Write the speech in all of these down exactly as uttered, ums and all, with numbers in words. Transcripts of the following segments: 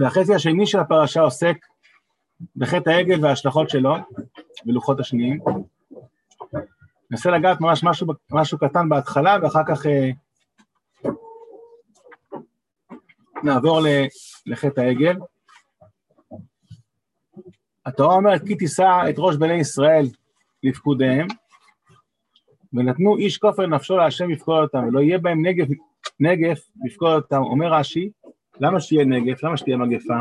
והחצי השני של הפרשה עוסק בחטא העגל וההשלכות שלו, בלוחות השניים. ננסה לגעת ממש משהו, משהו קטן בהתחלה, ואחר כך אה, נעבור לחטא העגל. התורה אומרת, כי תישא את ראש בני ישראל לפקודיהם, ונתנו איש כופר נפשו להשם לפקוד אותם, ולא יהיה בהם נגף, נגף לפקוד אותם. אומר רש"י, למה שיהיה נגף? למה שתהיה מגפה?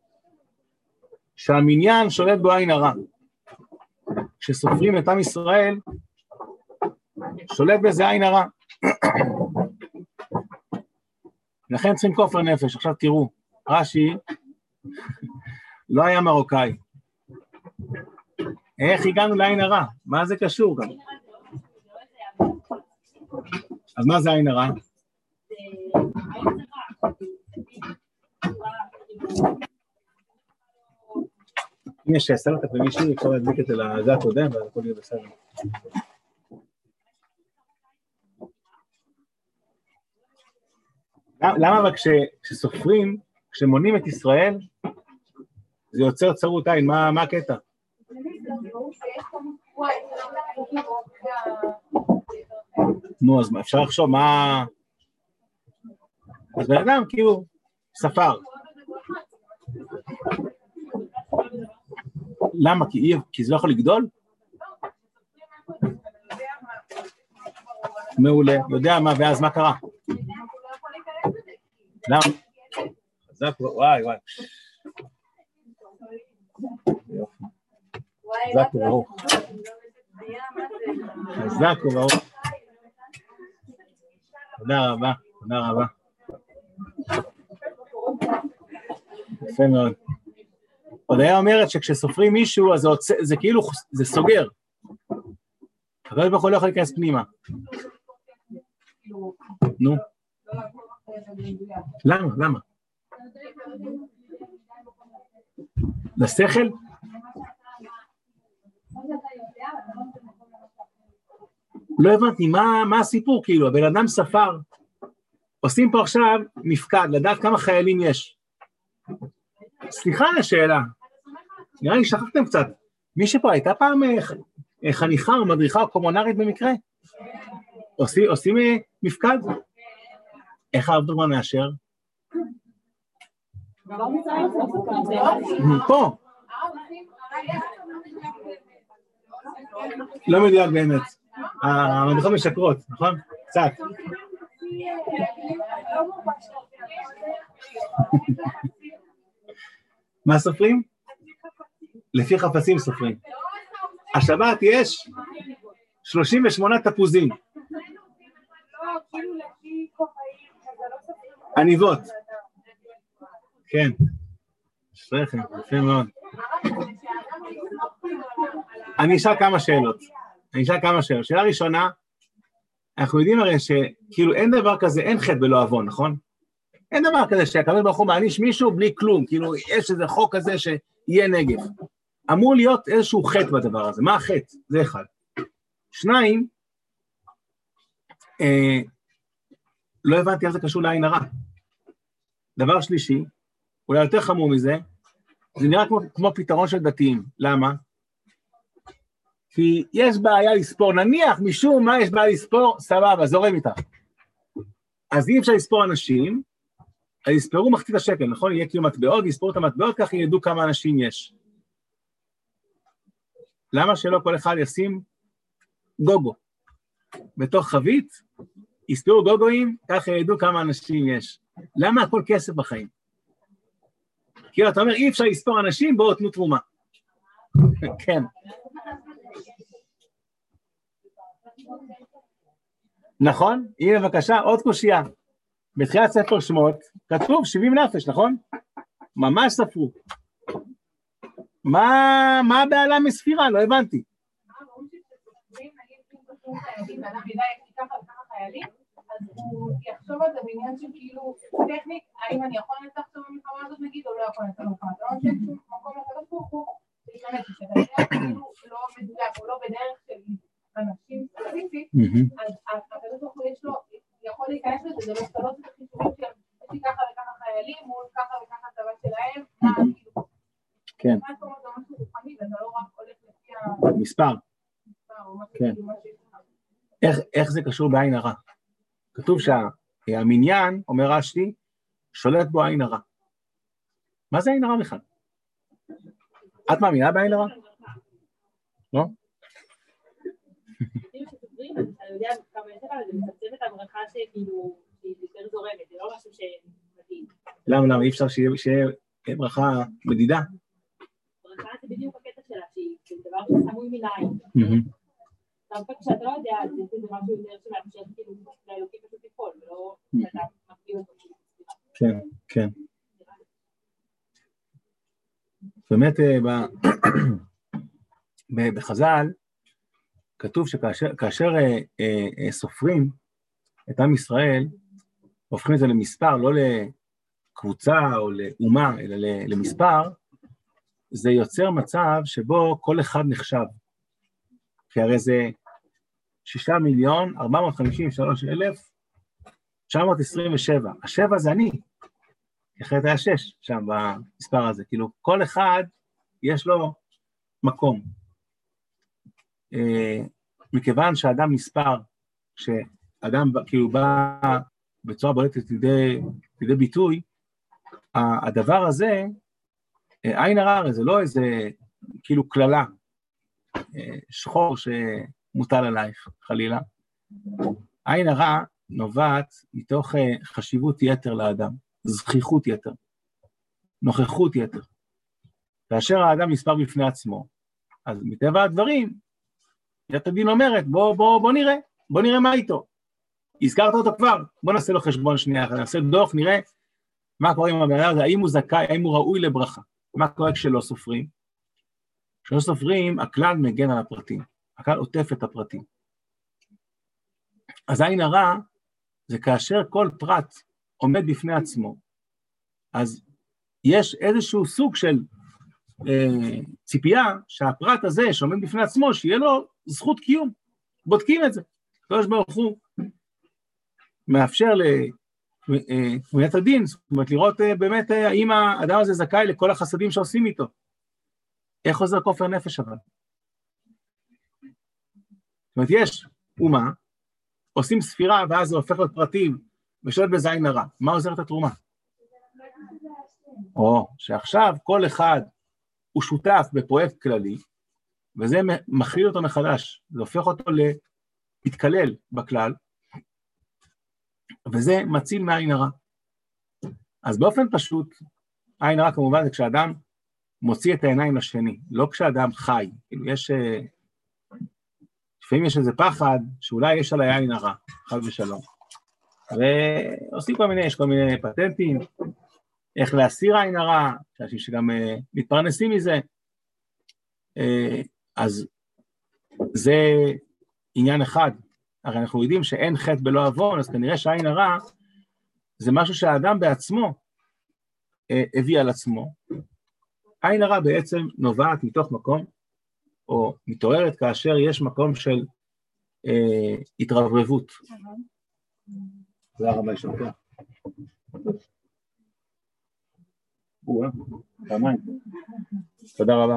שהמניין שולט בו עין הרע. כשסופרים את עם ישראל, שולט בזה עין הרע. לכן צריכים כופר נפש. עכשיו תראו, רש"י לא היה מרוקאי. איך הגענו לעין הרע? מה זה קשור גם? אז מה זה עין הרע? אם יש סלטת במישהו, אפשר להדליק את זה הקודם, והכל יהיה בסדר. למה אבל כשסופרים, כשמונים את ישראל, זה יוצר צרות עין? מה הקטע? נו, אז אפשר לחשוב מה... אז בן אדם כאילו ספר. למה? כי, כי זה לא יכול לגדול? מעולה, יודע מה, ואז מה קרה? למה? חזק, וואי, וואי. חזק וברוך. חזק וברוך. תודה רבה, תודה רבה. יפה מאוד. עוד היה אומרת שכשסופרים מישהו, אז זה, זה כאילו, זה סוגר. אבל בכל לא יכול להיכנס פנימה. נו. למה? למה? לשכל? לא הבנתי, מה, מה הסיפור כאילו? הבן אדם ספר, עושים פה עכשיו מפקד, לדעת כמה חיילים יש. סליחה על השאלה, נראה לי שכחתם קצת, מי שפה הייתה פעם חניכה או מדריכה או קומונרית במקרה? עושים, עושים מפקד? איך הרב דרמן מאשר? פה. לא מדויק באמת. המדריכות משקרות, נכון? קצת. מה סופרים? לפי חפצים סופרים. השבת יש שלושים ושמונה תפוזים. עניבות. כן. שרחם, יפה מאוד. אני אשאל כמה שאלות. אני אשאל כמה שאלות. שאלה ראשונה, אנחנו יודעים הרי שכאילו אין דבר כזה, אין חטא בלא עוון, נכון? אין דבר כזה שהקדוש ברוך הוא מעניש מישהו בלי כלום, כאילו יש איזה חוק כזה שיהיה נגף. אמור להיות איזשהו חטא בדבר הזה. מה החטא? זה אחד. שניים, אה, לא הבנתי איך זה קשור לעין הרע. דבר שלישי, אולי יותר חמור מזה, זה נראה כמו, כמו פתרון של דתיים. למה? כי יש בעיה לספור, נניח משום מה יש בעיה לספור, סבבה, זורם איתה. אז אי אפשר לספור אנשים, אז יספרו מחצית השקל, נכון? יהיה כאילו מטבעות, יספרו את המטבעות, כך ידעו כמה אנשים יש. למה שלא כל אחד ישים גוגו? בתוך חבית, יספרו גוגויים, כך ידעו כמה אנשים יש. למה הכל כסף בחיים? כאילו אתה אומר, אי אפשר לספור אנשים, בואו תנו תרומה. כן. נכון? הנה בבקשה, עוד קושייה. בתחילת ספר שמות, כתוב שבעים נפש, נכון? ממש ספרו. מה, מה הבעלה מספירה? לא הבנתי. אז הוא יחשוב על זה בעניין של כאילו, טכנית, האם אני יכול לנצח את המלחמה הזאת נגיד, או לא יכול לנצח המלחמה? אתה לא נותן שום מקום לקדוש ברוך הוא, להתאמץ, שאתה יודע כאילו לא מדויק, או לא בדרך של אנשים ספציפית, אז הקדוש ברוך הוא יש לו, יכול להיכנס לזה, זה לא סתלות את החישובים של, יש לי ככה וככה חיילים, מול ככה וככה צבא שלהם, כן. מה אתה אומר, זה משהו רוחני, ואתה לא רק הולך לפי מספר. המספר, או משהו כן. כאילו, מה שיש לך. איך, איך זה קשור בעין הרע? כתוב שהמניין, אומר רש"י, שולט בו עין הרע. מה זה עין הרע בכלל? את מאמינה בעין הרע? לא? אני יודע כמה יש לך, זה מצמצם את הברכה שכאילו, שהיא יותר זורמת, זה לא משהו שמתאים. למה, למה? אי אפשר שיהיה ברכה מדידה? ברכה זה בדיוק הקטע שלה, שהיא דבר שסמוי מן העין. אבל כשאתה לא יודע, זה משהו יותר שמאפשר כאילו לאלוקים פשוט לפעול, ולא שאתה מפגיע אותו. כן, כן. באמת, בחז"ל, כתוב שכאשר סופרים את עם ישראל, הופכים את זה למספר, לא לקבוצה או לאומה, אלא למספר, זה יוצר מצב שבו כל אחד נחשב. כי הרי זה שישה מיליון, ארבע מאות חמישים ושלוש אלף, תשע מאות עשרים ושבע. השבע זה אני. אחרת היה שש שם במספר הזה. כאילו, כל אחד יש לו מקום. מכיוון שאדם מספר, שאדם כאילו בא בצורה בולטת לידי, לידי ביטוי, הדבר הזה, עין הרע, זה לא איזה כאילו כללה, שחור שמוטל עלייך, חלילה. עין הרע נובעת מתוך חשיבות יתר לאדם, זכיחות יתר, נוכחות יתר. כאשר האדם מספר בפני עצמו, אז מטבע הדברים, ית הדין אומרת, בוא, בוא, בוא נראה, בוא נראה מה איתו. הזכרת אותו כבר, בוא נעשה לו חשבון שנייה, נעשה דוח, נראה מה קורה עם הבן אדם הזה, האם הוא זכאי, האם הוא ראוי לברכה. מה קורה כשלא סופרים? כשלא סופרים, הכלל מגן על הפרטים, הכלל עוטף את הפרטים. אז עין הרע, זה כאשר כל פרט עומד בפני עצמו, אז יש איזשהו סוג של אה, ציפייה שהפרט הזה שעומד בפני עצמו, שיהיה לו זכות קיום. בודקים את זה. הקדוש ברוך הוא מאפשר לתמיית הדין, זאת אומרת לראות אה, באמת אה, האם האדם הזה זכאי לכל החסדים שעושים איתו. איך חוזר כופר נפש אבל? זאת אומרת, יש אומה, עושים ספירה ואז זה הופך להיות פרטים, ושואלת בזה עין הרע. מה עוזרת התרומה? או שעכשיו כל אחד הוא שותף בפרויקט כללי, וזה מכליל אותו מחדש, זה הופך אותו להתקלל בכלל, וזה מציל מהעין הרע. אז באופן פשוט, עין הרע כמובן זה כשאדם מוציא את העיניים לשני, לא כשאדם חי, כאילו יש, לפעמים יש איזה פחד, שאולי יש עליי עין הרע, חד ושלום. ועושים כל מיני, יש כל מיני פטנטים, איך להסיר עין הרע, שאנשים שגם uh, מתפרנסים מזה, uh, אז זה עניין אחד, הרי אנחנו יודעים שאין חטא בלא עוון, אז כנראה שעין הרע זה משהו שהאדם בעצמו uh, הביא על עצמו. עין הרע בעצם נובעת מתוך מקום, או מתעוררת כאשר יש מקום של uh, התרברבות. תודה רבה לשמכם. פעמיים. תודה רבה.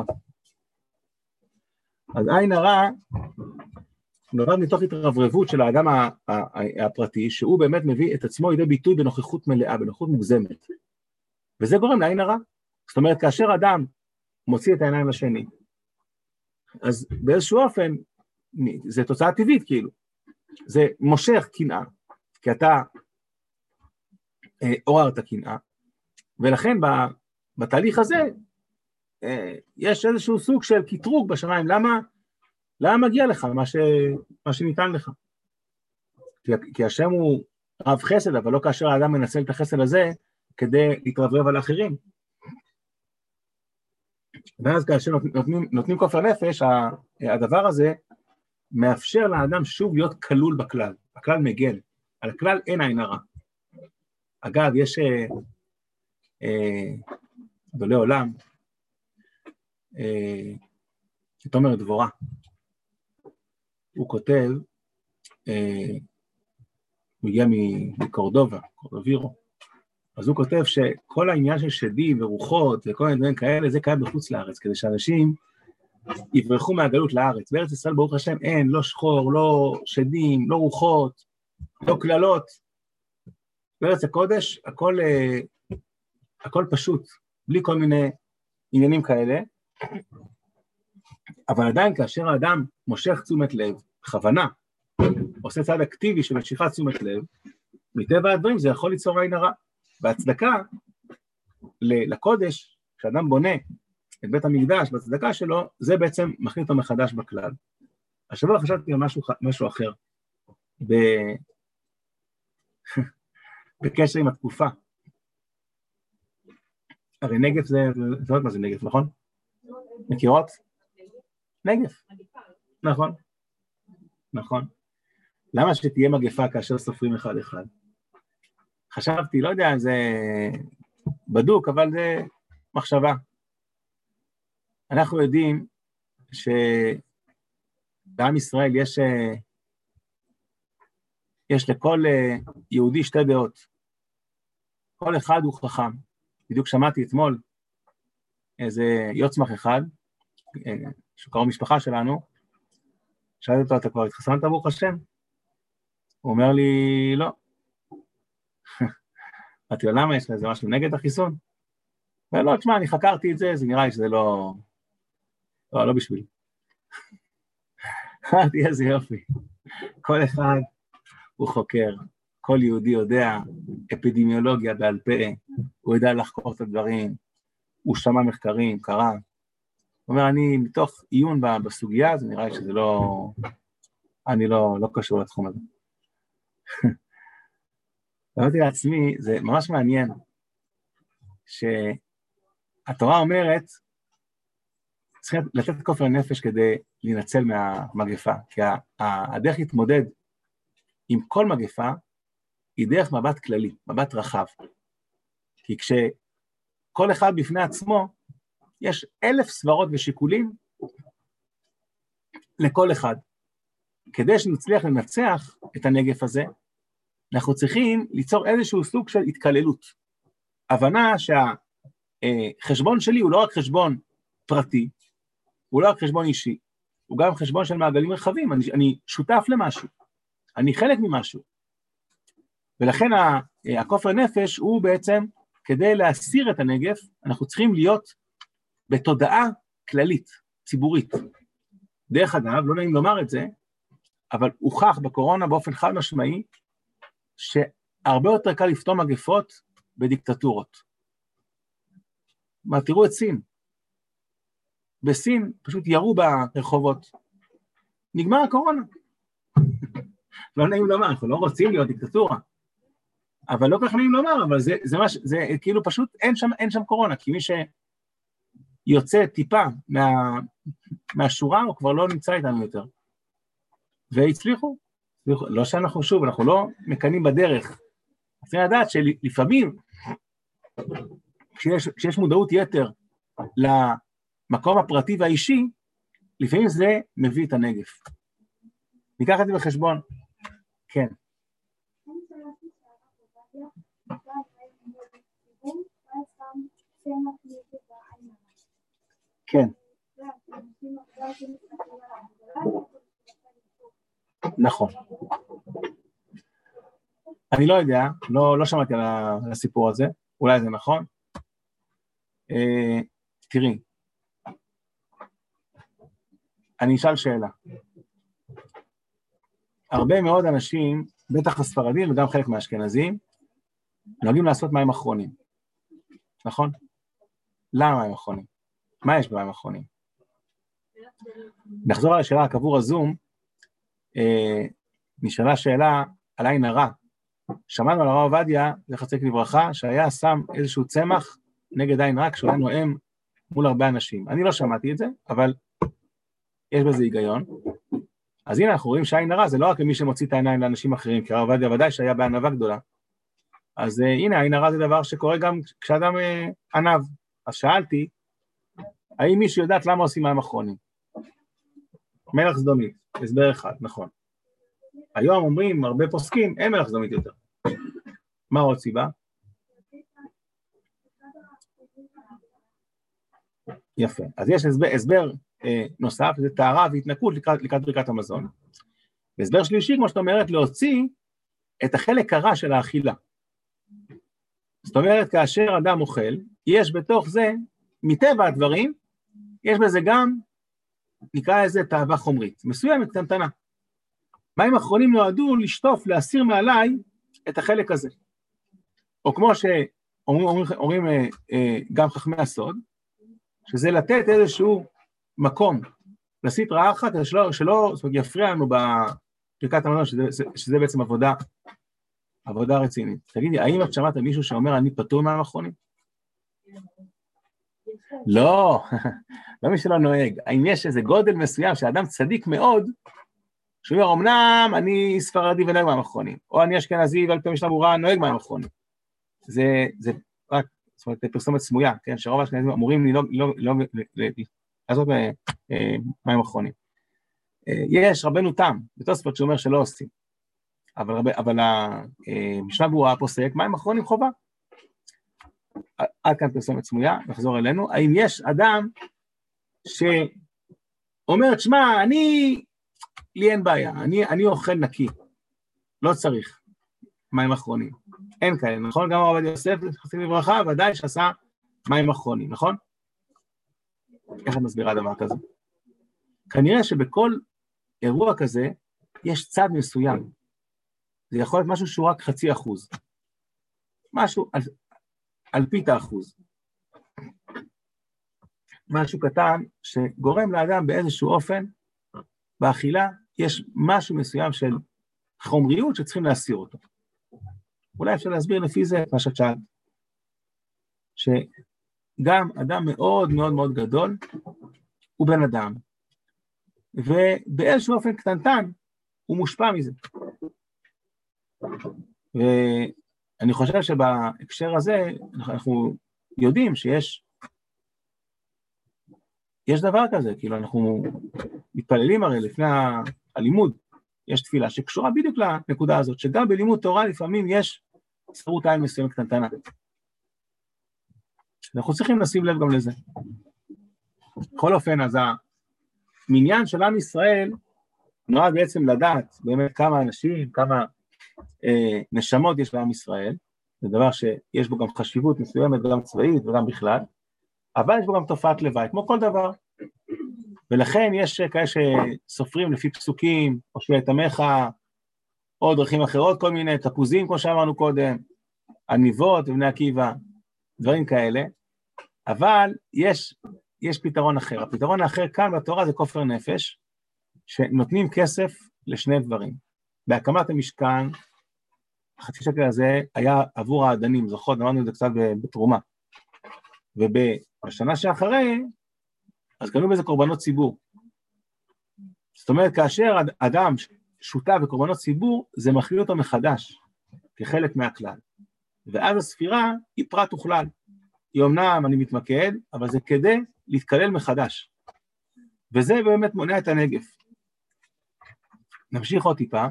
אז עין הרע נובעת מתוך התרברבות של האדם הפרטי, שהוא באמת מביא את עצמו לידי ביטוי בנוכחות מלאה, בנוכחות מוגזמת. וזה גורם לעין הרע. זאת אומרת, כאשר אדם מוציא את העיניים לשני, אז באיזשהו אופן, זה תוצאה טבעית כאילו, זה מושך קנאה, כי אתה אה, עוררת קנאה, ולכן בתהליך הזה, יש איזשהו סוג של קטרוג בשמיים, למה, למה מגיע לך מה, ש, מה שניתן לך? כי, כי השם הוא רב חסד, אבל לא כאשר האדם מנצל את החסד הזה, כדי להתרברב על האחרים. ואז כאשר נותנים, נותנים כופר נפש, הדבר הזה מאפשר לאדם שוב להיות כלול בכלל, הכלל מגן, על הכלל אין עין הרע. אגב, יש גדולי עולם, תומר דבורה, הוא כותב, הוא הגיע מקורדובה, קורדובירו, אז הוא כותב שכל העניין של שדים ורוחות וכל מיני דברים כאלה, זה קיים בחוץ לארץ, כדי שאנשים יברחו מהגלות לארץ. בארץ ישראל, ברוך השם, אין, לא שחור, לא שדים, לא רוחות, לא כללות. בארץ הקודש, הכל, הכל פשוט, בלי כל מיני עניינים כאלה. אבל עדיין, כאשר האדם מושך תשומת לב, בכוונה, עושה צעד אקטיבי של משיכת תשומת לב, מטבע הדברים זה יכול ליצור עין הרע. בהצדקה לקודש, כשאדם בונה את בית המקדש, בהצדקה שלו, זה בעצם מכניס אותו מחדש בכלל. השבוע חשבתי על משהו, משהו אחר, ב... בקשר עם התקופה. הרי נגף זה, זה לא מה זה נגף, נכון? מכירות? נגף. נכון. נכון. למה שתהיה מגפה כאשר סופרים אחד אחד? חשבתי, לא יודע, זה בדוק, אבל זה מחשבה. אנחנו יודעים שבעם ישראל יש, יש לכל יהודי שתי דעות. כל אחד הוא חכם. בדיוק שמעתי אתמול איזה יוצמח אחד, שקרוב משפחה שלנו, שאלתי אותו, אתה כבר התחסנת ברוך השם? הוא אומר לי, לא. אמרתי לו, למה יש לזה משהו נגד החיסון? ולא, תשמע, אני חקרתי את זה, זה נראה לי שזה לא... לא, לא בשביל. אמרתי, איזה יופי. כל אחד הוא חוקר, כל יהודי יודע אפידמיולוגיה בעל פה, הוא יודע לחקור את הדברים, הוא שמע מחקרים, קרא. הוא אומר, אני מתוך עיון בסוגיה, זה נראה לי שזה לא... אני לא, לא קשור לתחום הזה. אמרתי לעצמי, זה ממש מעניין, שהתורה אומרת, צריכים לתת כופר נפש כדי להינצל מהמגפה, כי הדרך להתמודד עם כל מגפה, היא דרך מבט כללי, מבט רחב. כי כשכל אחד בפני עצמו, יש אלף סברות ושיקולים לכל אחד. כדי שנצליח לנצח את הנגף הזה, אנחנו צריכים ליצור איזשהו סוג של התקללות. הבנה שהחשבון שלי הוא לא רק חשבון פרטי, הוא לא רק חשבון אישי, הוא גם חשבון של מעגלים רחבים, אני, אני שותף למשהו, אני חלק ממשהו. ולכן הכופר נפש הוא בעצם, כדי להסיר את הנגף, אנחנו צריכים להיות בתודעה כללית, ציבורית. דרך אגב, לא נעים לומר את זה, אבל הוכח בקורונה באופן חד משמעי, שהרבה יותר קל לפתור מגפות בדיקטטורות. מה, תראו את סין. בסין פשוט ירו ברחובות. נגמר הקורונה. לא נעים לומר, אנחנו לא רוצים להיות דיקטטורה. אבל לא כך נעים לומר, אבל זה, זה, מש, זה כאילו פשוט אין שם, אין שם קורונה, כי מי שיוצא טיפה מה, מהשורה, הוא כבר לא נמצא איתנו יותר. והצליחו. לא שאנחנו שוב, אנחנו לא מקנים בדרך. צריך לדעת שלפעמים, כשיש, כשיש מודעות יתר למקום הפרטי והאישי, לפעמים זה מביא את הנגף. ניקח את זה בחשבון. כן. כן. נכון. אני לא יודע, לא, לא שמעתי על הסיפור הזה, אולי זה נכון. אה, תראי, אני אשאל שאלה. הרבה מאוד אנשים, בטח הספרדים וגם חלק מהאשכנזים, נוהגים לעשות מים אחרונים. נכון? למה מים אחרונים? מה יש במים אחרונים? נחזור על השאלה, הקבור הזום, אה, נשאלה שאלה על עין הרע. שמענו על הרב עובדיה, זכר צדיק לברכה, שהיה שם איזשהו צמח נגד עין רע, כשהוא היה נואם מול הרבה אנשים. אני לא שמעתי את זה, אבל יש בזה היגיון. אז הנה אנחנו רואים שעין הרע זה לא רק למי שמוציא את העיניים לאנשים אחרים, כי הרב עובדיה ודאי שהיה בענווה גדולה. אז uh, הנה, עין הרע זה דבר שקורה גם כשאדם uh, ענב. אז שאלתי, האם מישהו יודעת למה עושים מים אחרונים? מלח סדומית, הסבר אחד, נכון. היום אומרים, הרבה פוסקים, אין מלח סדומית יותר. מה עוד סיבה? יפה. אז יש הסבר, הסבר אה, נוסף, זה טהרה והתנקות לקראת, לקראת ברכת המזון. והסבר שלישי, כמו שאת אומרת, להוציא את החלק הרע של האכילה. זאת אומרת, כאשר אדם אוכל, יש בתוך זה, מטבע הדברים, יש בזה גם, נקרא לזה תאווה חומרית, מסוימת קטנטנה. מים אחרונים נועדו לשטוף, להסיר מעליי את החלק הזה. או כמו שאומרים אומרים, אומרים, אה, אה, גם חכמי הסוד, שזה לתת איזשהו מקום, לסטרה אחת, שלא, שלא זאת אומרת, יפריע לנו בברכת המזון, שזה, שזה בעצם עבודה, עבודה רצינית. תגידי, האם את שמעת מישהו שאומר, אני פטור מים אחרונים? לא, לא מי שלא נוהג. האם יש איזה גודל מסוים שאדם צדיק מאוד, שהוא אומר, אמנם אני ספרדי ונוהג מים אחרונים, או אני אשכנזי ועל פי משנה ברורה נוהג מים אחרונים. זה, זה רק, זאת אומרת, פרסומת סמויה, כן, שרוב האשכנזים אמורים לא, לא, לא, לעשות מים אחרונים. יש רבנו תם, בתוספות שאומר שלא עושים, אבל, אבל המשנה ברורה פוסק, מים אחרונים חובה. עד כאן פרסומת סמויה, נחזור אלינו. האם יש אדם שאומר, תשמע, אני, לי אין בעיה, אני, אני אוכל נקי, לא צריך מים אחרונים. אין כאלה, נכון? גם הרב יוסף, חסיד לברכה, ודאי שעשה מים אחרונים, נכון? איך את מסבירה דבר כזה? כנראה שבכל אירוע כזה, יש צד מסוים. זה יכול להיות משהו שהוא רק חצי אחוז. משהו על, על פית האחוז. משהו קטן שגורם לאדם באיזשהו אופן, באכילה, יש משהו מסוים של חומריות שצריכים להסיר אותו. אולי אפשר להסביר לפי זה מה שאת שאלת. שגם אדם מאוד מאוד מאוד גדול, הוא בן אדם, ובאיזשהו אופן קטנטן, הוא מושפע מזה. ואני חושב שבהקשר הזה, אנחנו יודעים שיש, יש דבר כזה, כאילו אנחנו מתפללים הרי לפני הלימוד, יש תפילה שקשורה בדיוק לנקודה הזאת, שגם בלימוד תורה לפעמים יש צרות עין מסוים קטנטנה. אנחנו צריכים לשים לב גם לזה. בכל אופן, אז המניין של עם ישראל נועד בעצם לדעת באמת כמה אנשים, כמה אה, נשמות יש לעם ישראל, זה דבר שיש בו גם חשיבות מסוימת, גם צבאית וגם בכלל, אבל יש בו גם תופעת לוואי, כמו כל דבר. ולכן יש כאלה שסופרים לפי פסוקים, או שיתמך, או דרכים אחרות, כל מיני תפוזים, כמו שאמרנו קודם, עניבות ובני עקיבא, דברים כאלה, אבל יש, יש פתרון אחר. הפתרון האחר כאן בתורה זה כופר נפש, שנותנים כסף לשני דברים. בהקמת המשכן, החצי שקל הזה היה עבור העדנים, זוכרות, אמרנו את זה קצת בתרומה. ובשנה שאחרי, אז קנו בזה קורבנות ציבור. זאת אומרת, כאשר אדם שותף בקורבנות ציבור, זה מכליל אותו מחדש, כחלק מהכלל. ואז הספירה היא פרט וכלל. היא אומנם אני מתמקד, אבל זה כדי להתקלל מחדש. וזה באמת מונע את הנגף. נמשיך עוד טיפה.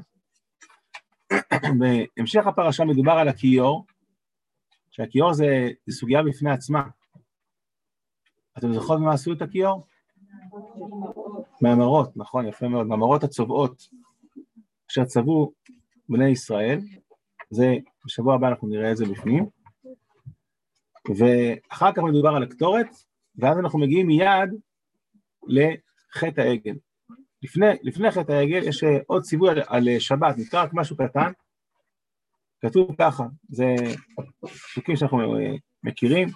בהמשך הפרשה מדובר על הכיור, שהכיור זה, זה סוגיה בפני עצמה. אתם זוכרות מה עשו את הכיור? מהמרות, נכון, יפה מאוד, מהמרות הצובעות, אשר צבעו בני ישראל, זה בשבוע הבא אנחנו נראה את זה בפנים, ואחר כך מדובר על הקטורת, ואז אנחנו מגיעים מיד לחטא העגל. לפני, לפני חטא העגל יש עוד ציווי על, על שבת, נקרא רק משהו קטן, כתוב ככה, זה פסוקים שאנחנו מכירים,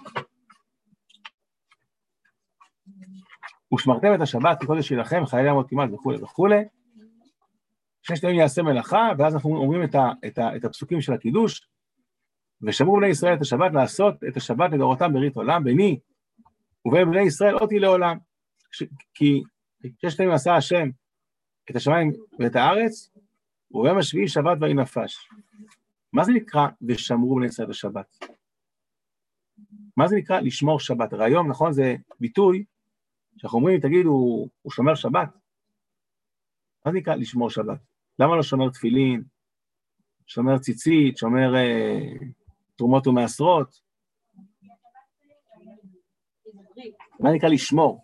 ושמרתם את השבת כקודש שלכם, חיילי עמוד כמעט וכו' וכו', ששת ימים יעשה מלאכה, ואז אנחנו אומרים את, ה, את, ה, את הפסוקים של הקידוש, ושמרו בני ישראל את השבת לעשות את השבת לדורותם ברית עולם, ביני ובין בני ישראל אותי לעולם, ש, כי ששת ימים עשה השם את השמיים ואת הארץ, וביום השביעי שבת ויהי נפש. מה זה נקרא ושמרו בני ישראל את השבת? מה זה נקרא לשמור שבת? הרי היום, נכון, זה ביטוי, שאנחנו אומרים, תגיד, הוא, הוא שומר שבת? מה זה נקרא לשמור שבת? למה לא שומר תפילין, שומר ציצית, שומר אה, תרומות ומעשרות? מה נקרא לשמור?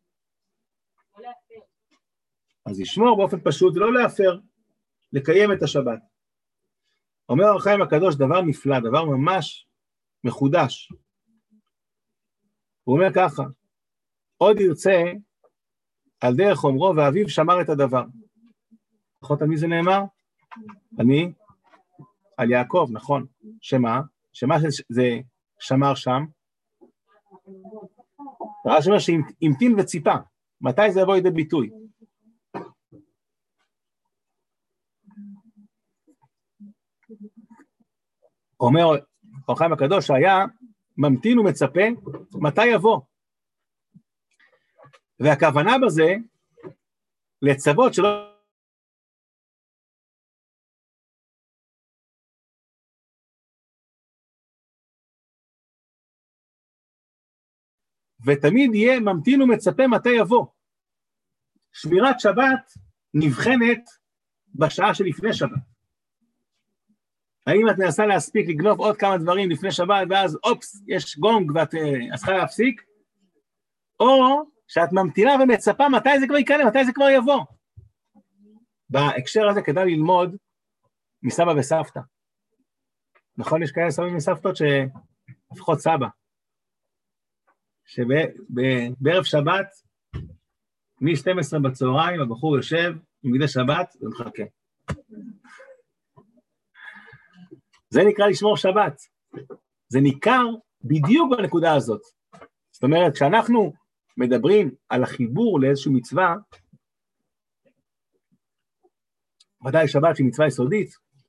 אז לשמור באופן פשוט, לא להפר, לקיים את השבת. אומר אור החיים הקדוש דבר נפלא, דבר ממש מחודש. הוא אומר ככה, עוד ירצה על דרך אומרו, ואביו שמר את הדבר. נכון, על מי זה נאמר? אני? על יעקב, נכון. שמה? שמה זה שמר שם? רש"י אומר שהמתין וציפה. מתי זה יבוא לידי ביטוי? אומר אור החיים הקדוש שהיה ממתין ומצפה מתי יבוא. והכוונה בזה לצוות שלא ותמיד יהיה ממתין ומצפה מתי יבוא. שמירת שבת נבחנת בשעה שלפני שבת. האם את מנסה להספיק לגנוב עוד כמה דברים לפני שבת, ואז אופס, יש גונג ואת צריכה להפסיק? או שאת ממתינה ומצפה מתי זה כבר יקרה, מתי זה כבר יבוא. בהקשר הזה כדאי ללמוד מסבא וסבתא. נכון, יש כאלה סבא וסבתות שלפחות סבא. שבערב שבת, מ-שתים עשרה בצהריים, הבחור יושב, מגדי שבת, ומחכה. זה נקרא לשמור שבת. זה ניכר בדיוק בנקודה הזאת. זאת אומרת, כשאנחנו מדברים על החיבור לאיזושהי מצווה, ודאי שבת שהיא מצווה יסודית,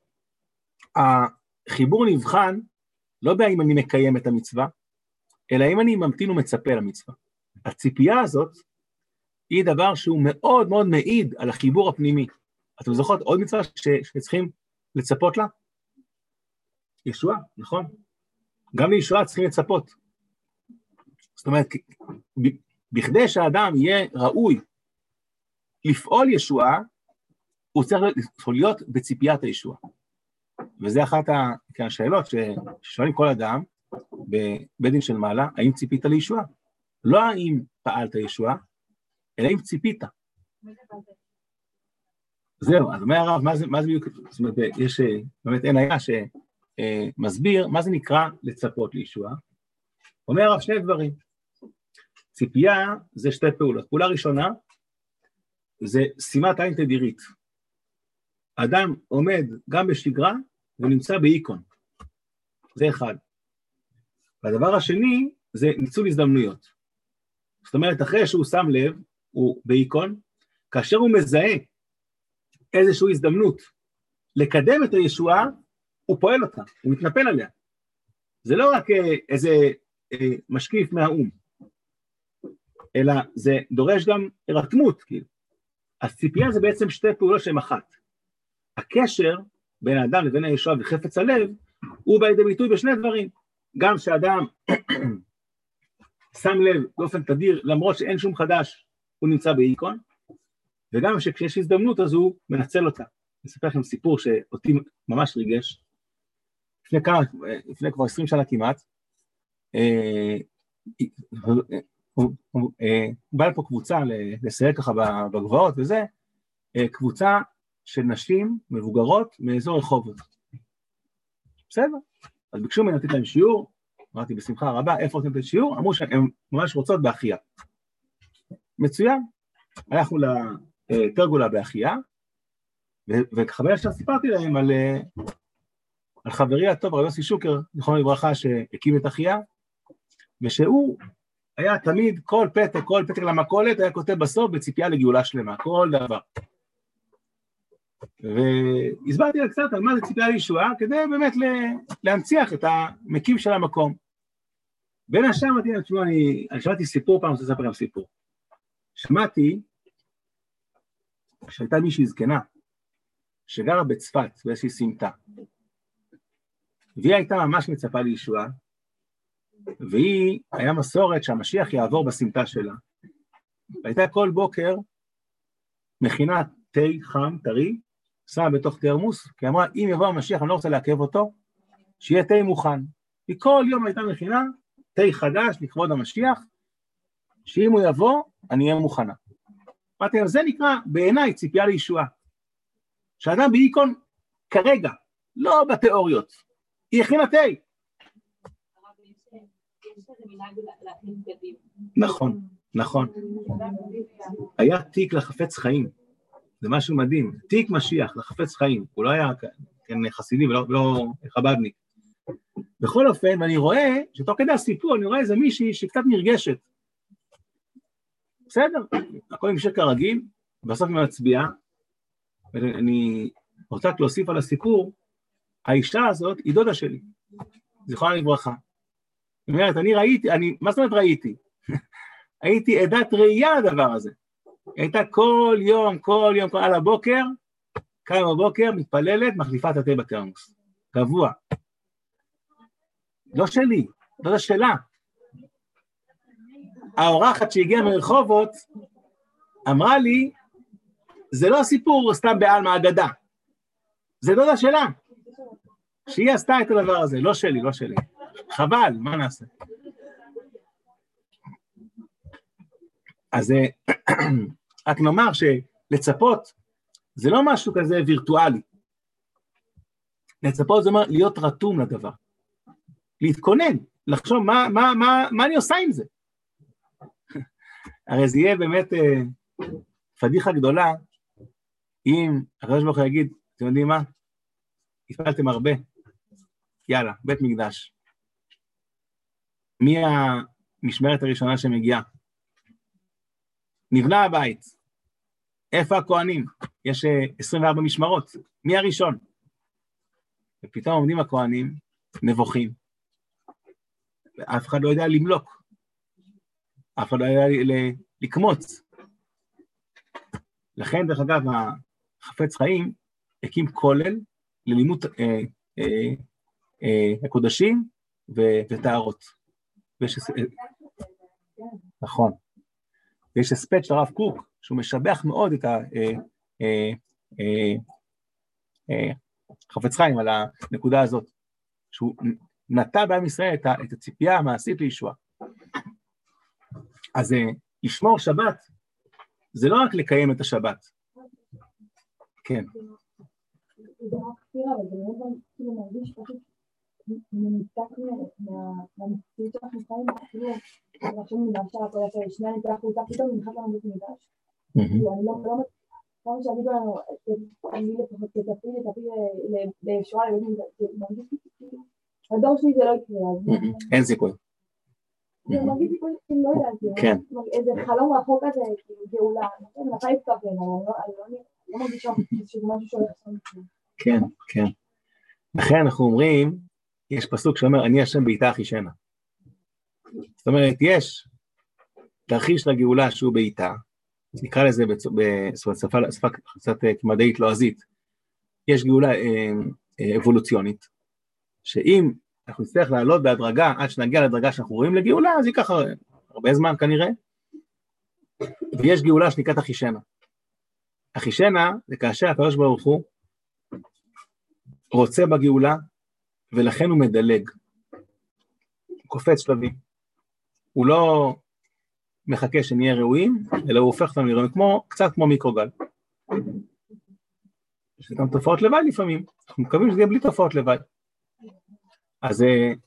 החיבור נבחן לא בהאם אני מקיים את המצווה, אלא אם אני ממתין ומצפה למצווה. הציפייה הזאת היא דבר שהוא מאוד מאוד מעיד על החיבור הפנימי. אתם זוכרות עוד מצווה שצריכים לצפות לה? ישועה, נכון? גם לישועה צריכים לצפות. זאת אומרת, בכדי שהאדם יהיה ראוי לפעול ישועה, הוא צריך להיות בציפיית הישועה. וזה אחת השאלות ששואלים כל אדם, בבית דין של מעלה, האם ציפית לישועה? לא האם פעלת ישועה, אלא אם ציפית. זהו, אז אומר הרב, מה זה, מה זה בדיוק, זאת אומרת, יש, באמת אין היה שמסביר, מה זה נקרא לצפות לישועה? אומר הרב שני דברים. ציפייה זה שתי פעולות. פעולה ראשונה, זה שימת עין תדירית. אדם עומד גם בשגרה, ונמצא באיקון. זה אחד. והדבר השני, זה ניצול הזדמנויות. זאת אומרת, אחרי שהוא שם לב, הוא באיקון, כאשר הוא מזהה איזושהי הזדמנות לקדם את הישועה, הוא פועל אותה, הוא מתנפל עליה. זה לא רק איזה משקיף מהאום, אלא זה דורש גם הרתמות, כאילו. הציפייה זה בעצם שתי פעולות שהן אחת. הקשר בין האדם לבין הישועה וחפץ הלב, הוא בא לידי ביטוי בשני דברים. גם שאדם שם לב באופן תדיר, למרות שאין שום חדש, הוא נמצא באיקון, וגם שכשיש הזדמנות אז הוא מנצל אותה. אני אספר לכם סיפור שאותי ממש ריגש. לפני כמה, לפני כבר עשרים שנה כמעט, בא לפה קבוצה לסייר ככה בגבעות וזה, קבוצה של נשים מבוגרות מאזור רחובות. בסדר? אז ביקשו ממני לתת להם שיעור, אמרתי בשמחה רבה, איפה רוצים לתת שיעור? אמרו שהן ממש רוצות באחייה. מצוין. הלכנו לתרגולה באחייה, וכחבר שם סיפרתי להם על, על חברי הטוב, רבי יוסי שוקר, זכרונו לברכה, שהקים את אחייה, ושהוא היה תמיד כל פתק, כל פתק למכולת, היה כותב בסוף בציפייה לגאולה שלמה, כל דבר. והסברתי לה קצת על מה זה ציפייה לישועה, כדי באמת להנציח את המקים של המקום. בין השאר, אני, אני שמעתי סיפור פעם, אני רוצה לספר לכם סיפור. שמעתי, שהייתה מישהי זקנה, שגרה בצפת, באיזושהי סמטה, והיא הייתה ממש מצפה לישועה, והיא, היה מסורת שהמשיח יעבור בסמטה שלה, והייתה כל בוקר מכינה תה חם, טרי, שמה בתוך תרמוס, כי אמרה, אם יבוא המשיח, אני לא רוצה לעכב אותו, שיהיה תה מוכן. היא כל יום הייתה מכינה, תה חדש לכבוד המשיח, שאם הוא יבוא, אני אהיה מוכנה. אמרתי, זה נקרא בעיניי ציפייה לישועה. שאדם באיקון כרגע, לא בתיאוריות, היא הכינה תה. נכון, נכון. היה תיק לחפץ חיים, זה משהו מדהים, תיק משיח לחפץ חיים, הוא לא היה כן, חסידי ולא, ולא חבדניק. בכל אופן, ואני רואה שתוך כדי הסיפור, אני רואה איזה מישהי שקצת נרגשת. בסדר, הכל עם שקר רגיל, בסוף היא מצביעה, ואני רוצה להוסיף על הסיפור, האישה הזאת היא דודה שלי, זכרונה לברכה. היא אומרת, אני ראיתי, אני, מה זאת אומרת ראיתי? הייתי עדת ראייה לדבר הזה. הייתה כל יום, כל יום, כל על הבוקר, קמה בבוקר, מתפללת, מחליפה את התה בתרמוס. קבוע. לא שלי, דודה שלה. האורחת שהגיעה מרחובות, אמרה לי, זה לא סיפור סתם בעלמא אגדה, זה דודה שלה, שהיא עשתה את הדבר הזה, לא שלי, לא שלי. חבל, מה נעשה? אז רק נאמר שלצפות, זה לא משהו כזה וירטואלי. לצפות זה אומר להיות רתום לדבר. להתכונן, לחשוב מה, מה, מה, מה אני עושה עם זה. הרי זה יהיה באמת אה, פדיחה גדולה, אם הקדוש ברוך הוא יגיד, אתם יודעים מה? התפללתם הרבה, יאללה, בית מקדש. מי המשמרת הראשונה שמגיעה? נבנה הבית. איפה הכהנים? יש עשרים וארבע משמרות. מי הראשון? ופתאום עומדים הכהנים, נבוכים. ואף אחד לא יודע למלוק. אף אחד לא יודע לקמוץ. לכן, דרך אגב, החפץ חיים הקים כולל ללימוד אה, אה, אה, הקודשים וטהרות. ויש, נכון. ויש הספד של הרב קוק, שהוא משבח מאוד את החפץ חיים על הנקודה הזאת, שהוא נטע בעם ישראל את הציפייה המעשית לישועה. אז לשמור שבת, זה לא רק לקיים את השבת. כן. זה רק ספירה, אבל זה באמת כאילו מרגיש פשוט מנותק מהמציאות שאנחנו חיים, כאילו, עכשיו נדעשר הכל יפה, שנייה נתלח אותה, פתאום ננחת לנו בית מקדש. אני לא כמו שיגידו לנו, אני לפחות תטפי, תטפי לישועה, מרגיש לי, הדור שלי זה לא יקרה. אין סיכוי. זה מרגיש לי כאילו לא יודעת, איזה חלום רחוק הזה, כאילו גאולה, מתי התכוון, אני לא מרגישה שזה משהו שהולך לעשות. כן, כן. לכן אנחנו אומרים, יש פסוק שאומר, אני השם בעיתה אחישנה. זאת אומרת, יש תרחיש לגאולה שהוא בעיתה, נקרא לזה בשפה קצת מדעית לועזית, יש גאולה אבולוציונית, שאם אנחנו נצטרך לעלות בהדרגה, עד שנגיע לדרגה שאנחנו רואים לגאולה, אז ייקח הרבה זמן כנראה, ויש גאולה שנקראת אחישנה. אחישנה זה כאשר הקדוש ברוך הוא רוצה בגאולה, ולכן הוא מדלג. הוא קופץ שלבים. הוא לא מחכה שנהיה ראויים, אלא הוא הופך אותנו לראויים, כמו, קצת כמו מיקרוגל. יש גם תופעות לוואי לפעמים. אנחנו מקווים שזה יהיה בלי תופעות לוואי. אז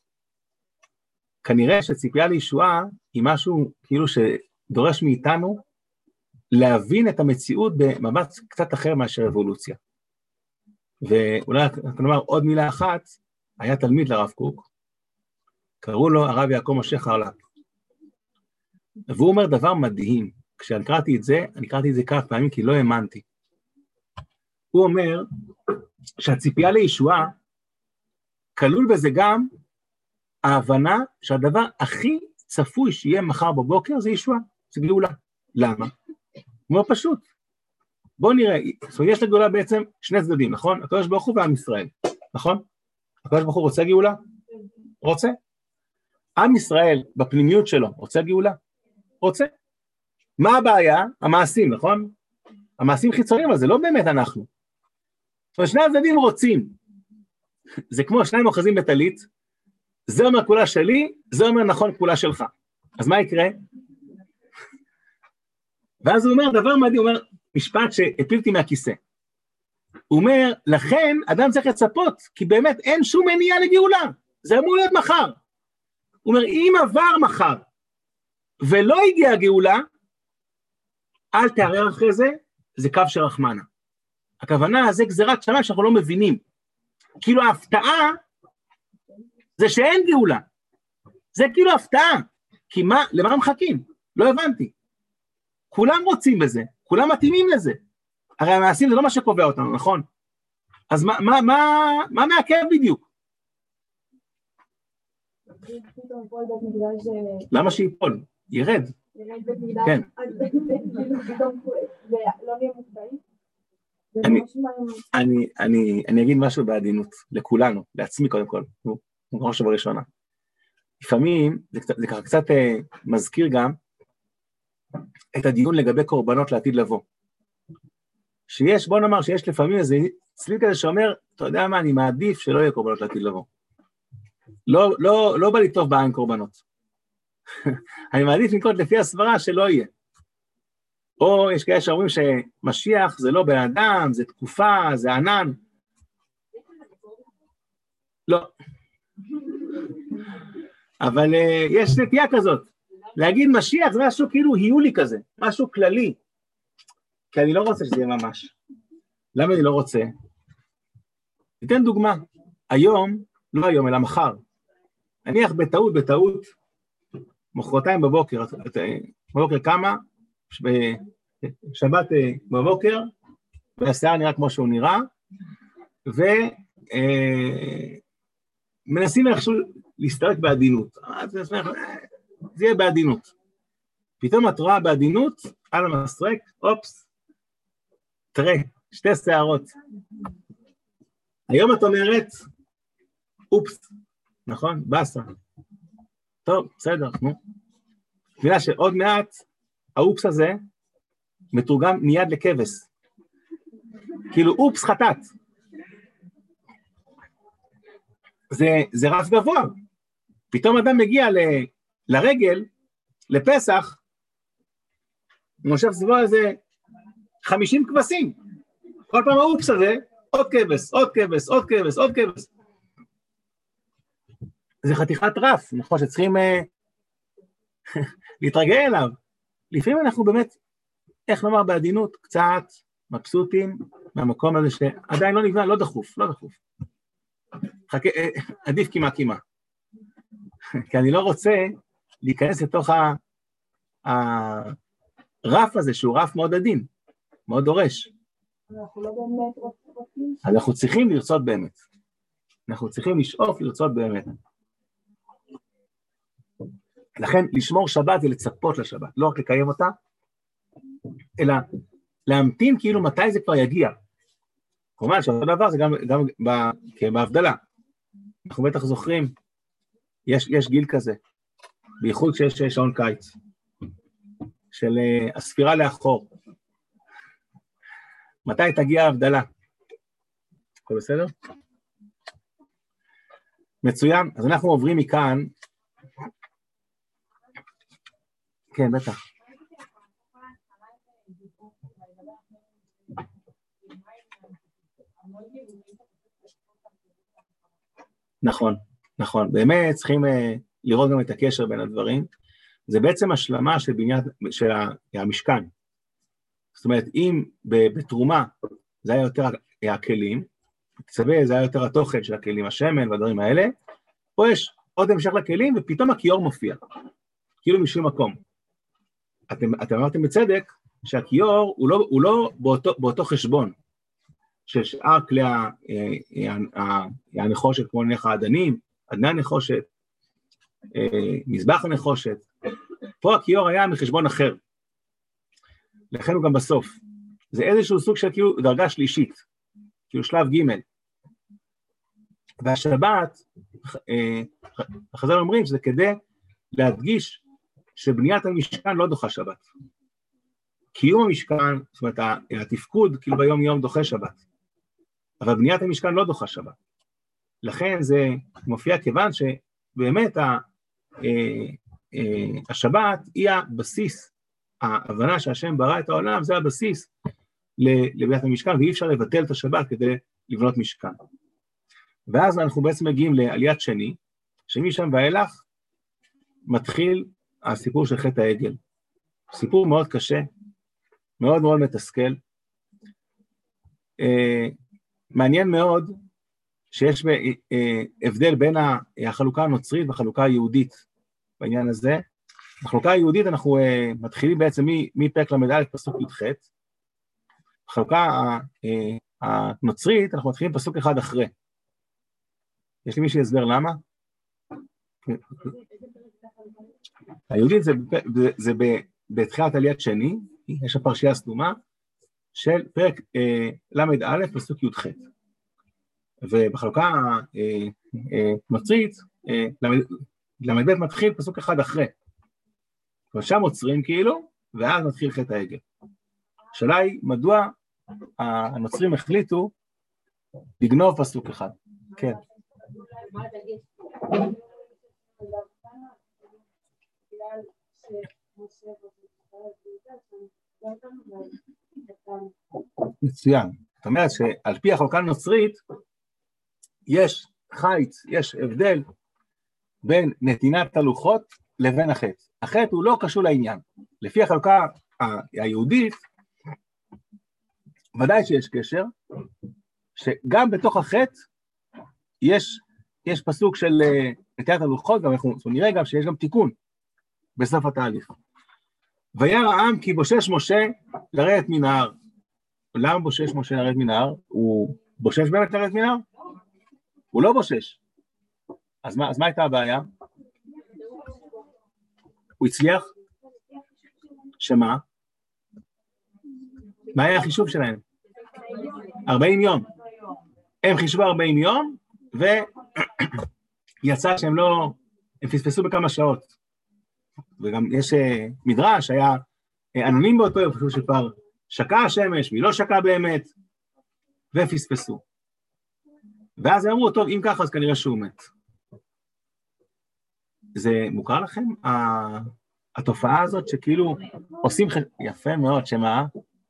כנראה שציפייה לישועה היא משהו כאילו שדורש מאיתנו להבין את המציאות במבט קצת אחר מאשר אבולוציה. ואולי נאמר עוד מילה אחת, היה תלמיד לרב קוק, קראו לו הרב יעקב משה חרל"פ, והוא אומר דבר מדהים, כשאני קראתי את זה, אני קראתי את זה כמה פעמים כי לא האמנתי. הוא אומר שהציפייה לישועה, כלול בזה גם ההבנה שהדבר הכי צפוי שיהיה מחר בבוקר זה ישועה, זה גאולה. למה? הוא פשוט. בואו נראה, זאת אומרת, יש לגאולה בעצם שני צדדים, נכון? הקדוש ברוך הוא ועם ישראל, נכון? הקדוש ברוך הוא רוצה גאולה? רוצה. עם ישראל בפנימיות שלו רוצה גאולה? רוצה. מה הבעיה? המעשים, נכון? המעשים חיצוניים, אבל זה לא באמת אנחנו. זאת אומרת, שני הצדדים רוצים. זה כמו שניים אוחזים בטלית, זה אומר כולה שלי, זה אומר נכון כולה שלך. אז מה יקרה? ואז הוא אומר דבר מדהים, הוא אומר משפט שהפילתי מהכיסא. הוא אומר, לכן אדם צריך לצפות, כי באמת אין שום מניעה לגאולה, זה אמור להיות מחר. הוא אומר, אם עבר מחר, ולא הגיעה גאולה, אל תערער אחרי זה, זה קו של רחמנה. הכוונה, זה גזירת שמיים שאנחנו לא מבינים. כאילו ההפתעה, זה שאין גאולה. זה כאילו הפתעה. כי מה, למה מחכים? לא הבנתי. כולם רוצים בזה, כולם מתאימים לזה. הרי המעשים זה לא מה שקובע אותנו, נכון? אז מה, מה, מה, מה מעכב בדיוק? למה שיפול? ירד. כן. אני, אני, אני אגיד משהו בעדינות, לכולנו, לעצמי קודם כל, בראש ובראשונה. לפעמים, זה, זה ככה קצת אה, מזכיר גם, את הדיון לגבי קורבנות לעתיד לבוא. שיש, בוא נאמר שיש לפעמים איזה צליל כזה שאומר, אתה יודע מה, אני מעדיף שלא יהיה קורבנות לעתיד לבוא. לא, לא, לא בא לי טוב בעין קורבנות. אני מעדיף לנקוט לפי הסברה שלא יהיה. או יש כאלה שאומרים שמשיח זה לא בן אדם, זה תקופה, זה ענן. לא. אבל uh, יש נטייה כזאת. להגיד משיח זה משהו כאילו היולי כזה, משהו כללי. כי אני לא רוצה שזה יהיה ממש. למה אני לא רוצה? ניתן דוגמה. היום, לא היום, אלא מחר. אני איך בטעות, בטעות, מחרתיים בבוקר, בבוקר כמה, בשבת בבוקר, והשיער נראה כמו שהוא נראה, ומנסים איכשהו להסתרק בעדינות. זה יהיה בעדינות. פתאום את רואה בעדינות, על המסרק, אופס, תראה, שתי שערות. היום את אומרת, אופס, נכון? בסה. טוב, בסדר, נו. תבינה שעוד מעט, האופס הזה, מתורגם מיד לכבש. כאילו, אופס חטאת. זה, זה רף גבוה. פתאום אדם מגיע ל, לרגל, לפסח, מושב סביבו איזה חמישים כבשים. כל פעם האופס הזה, עוד כבש, עוד כבש, עוד כבש, עוד כבש. זה חתיכת רף, נכון שצריכים אה, להתרגל אליו. לפעמים אנחנו באמת, איך נאמר בעדינות, קצת מבסוטים מהמקום הזה שעדיין לא נבנה, לא דחוף, לא דחוף. חכה, אה, עדיף כמעט כמעט. כי אני לא רוצה להיכנס לתוך ה, הרף הזה, שהוא רף מאוד עדין, מאוד דורש. אנחנו לא באמת רוצים. אנחנו צריכים לרצות באמת. אנחנו צריכים לשאוף לרצות באמת. לכן לשמור שבת זה לצפות לשבת, לא רק לקיים אותה, אלא להמתין כאילו מתי זה כבר יגיע. כלומר, שאותו דבר זה גם, גם בהבדלה. אנחנו בטח זוכרים, יש, יש גיל כזה, בייחוד כשיש שעון קיץ, של uh, הספירה לאחור. מתי תגיע ההבדלה? הכל בסדר? מצוין, אז אנחנו עוברים מכאן, כן, בטח. נכון, נכון, באמת צריכים uh, לראות גם את הקשר בין הדברים, זה בעצם השלמה של בניית, של המשכן, זאת אומרת, אם בתרומה זה היה יותר הכלים, צווה זה היה יותר התוכן של הכלים, השמן והדברים האלה, פה יש עוד המשך לכלים ופתאום הכיור מופיע, כאילו משום מקום. אתם, אתם אמרתם בצדק שהכיור הוא לא, הוא לא באותו, באותו חשבון, של שאר כלי הנחושת, כמו נניח העדנים, עדני הנחושת, מזבח הנחושת, פה הכיור היה מחשבון אחר, לכן הוא גם בסוף, זה איזשהו סוג של כאילו דרגה שלישית, כאילו שלב ג' והשבת, החז"ל אומרים שזה כדי להדגיש שבניית המשכן לא דוחה שבת, קיום המשכן, זאת אומרת התפקוד כאילו ביום יום דוחה שבת, אבל בניית המשכן לא דוחה שבת, לכן זה מופיע כיוון שבאמת ה, השבת היא הבסיס ההבנה שהשם ברא את העולם, זה הבסיס לבניית המשכן, ואי אפשר לבטל את השבת כדי לבנות משכן. ואז אנחנו בעצם מגיעים לעליית שני, שמשם ואילך מתחיל הסיפור של חטא העגל. סיפור מאוד קשה, מאוד מאוד מתסכל. אה, מעניין מאוד שיש אה, הבדל בין החלוקה הנוצרית והחלוקה היהודית בעניין הזה. בחלוקה היהודית אנחנו אה, מתחילים בעצם מפרק למ"א פסוק י"ח. בחלוקה אה, הנוצרית אנחנו מתחילים פסוק אחד אחרי. יש לי מישהו הסבר למה? היהודית זה, זה, זה בתחילת עליית שני, יש הפרשייה הסתומה של פרק אה, למ"א פסוק י"ח. ובחלוקה הנוצרית, אה, אה, למ"ב מתחיל פסוק אחד אחרי. ושם עוצרים כאילו, ואז מתחיל חטא העגל. השאלה היא, מדוע הנוצרים החליטו לגנוב פסוק אחד? כן. מצוין. זאת אומרת שעל פי החלוקה הנוצרית, יש חיץ, יש הבדל בין נתינת הלוחות לבין החטא. החטא הוא לא קשור לעניין. לפי החלוקה היהודית, ודאי שיש קשר, שגם בתוך החטא יש, יש פסוק של נתינת הלוחות, גם אנחנו נראה גם שיש גם תיקון בסוף התהליך. וירא העם כי בושש משה לרדת מן ההר. למה בושש משה לרדת מן ההר? הוא בושש באמת לרדת מן ההר? הוא לא בושש. אז מה, אז מה הייתה הבעיה? הוא הצליח? שמה? מה היה החישוב שלהם? ארבעים יום. הם חישבו ארבעים יום, ויצא שהם לא, הם פספסו בכמה שעות. וגם יש מדרש, היה עננים באותו יום, חשוב שכבר שקע השמש, והיא לא שקע באמת, ופספסו. ואז הם אמרו, טוב, אם ככה, אז כנראה שהוא מת. זה מוכר לכם? התופעה הזאת שכאילו עושים חשבון, יפה מאוד, שמה?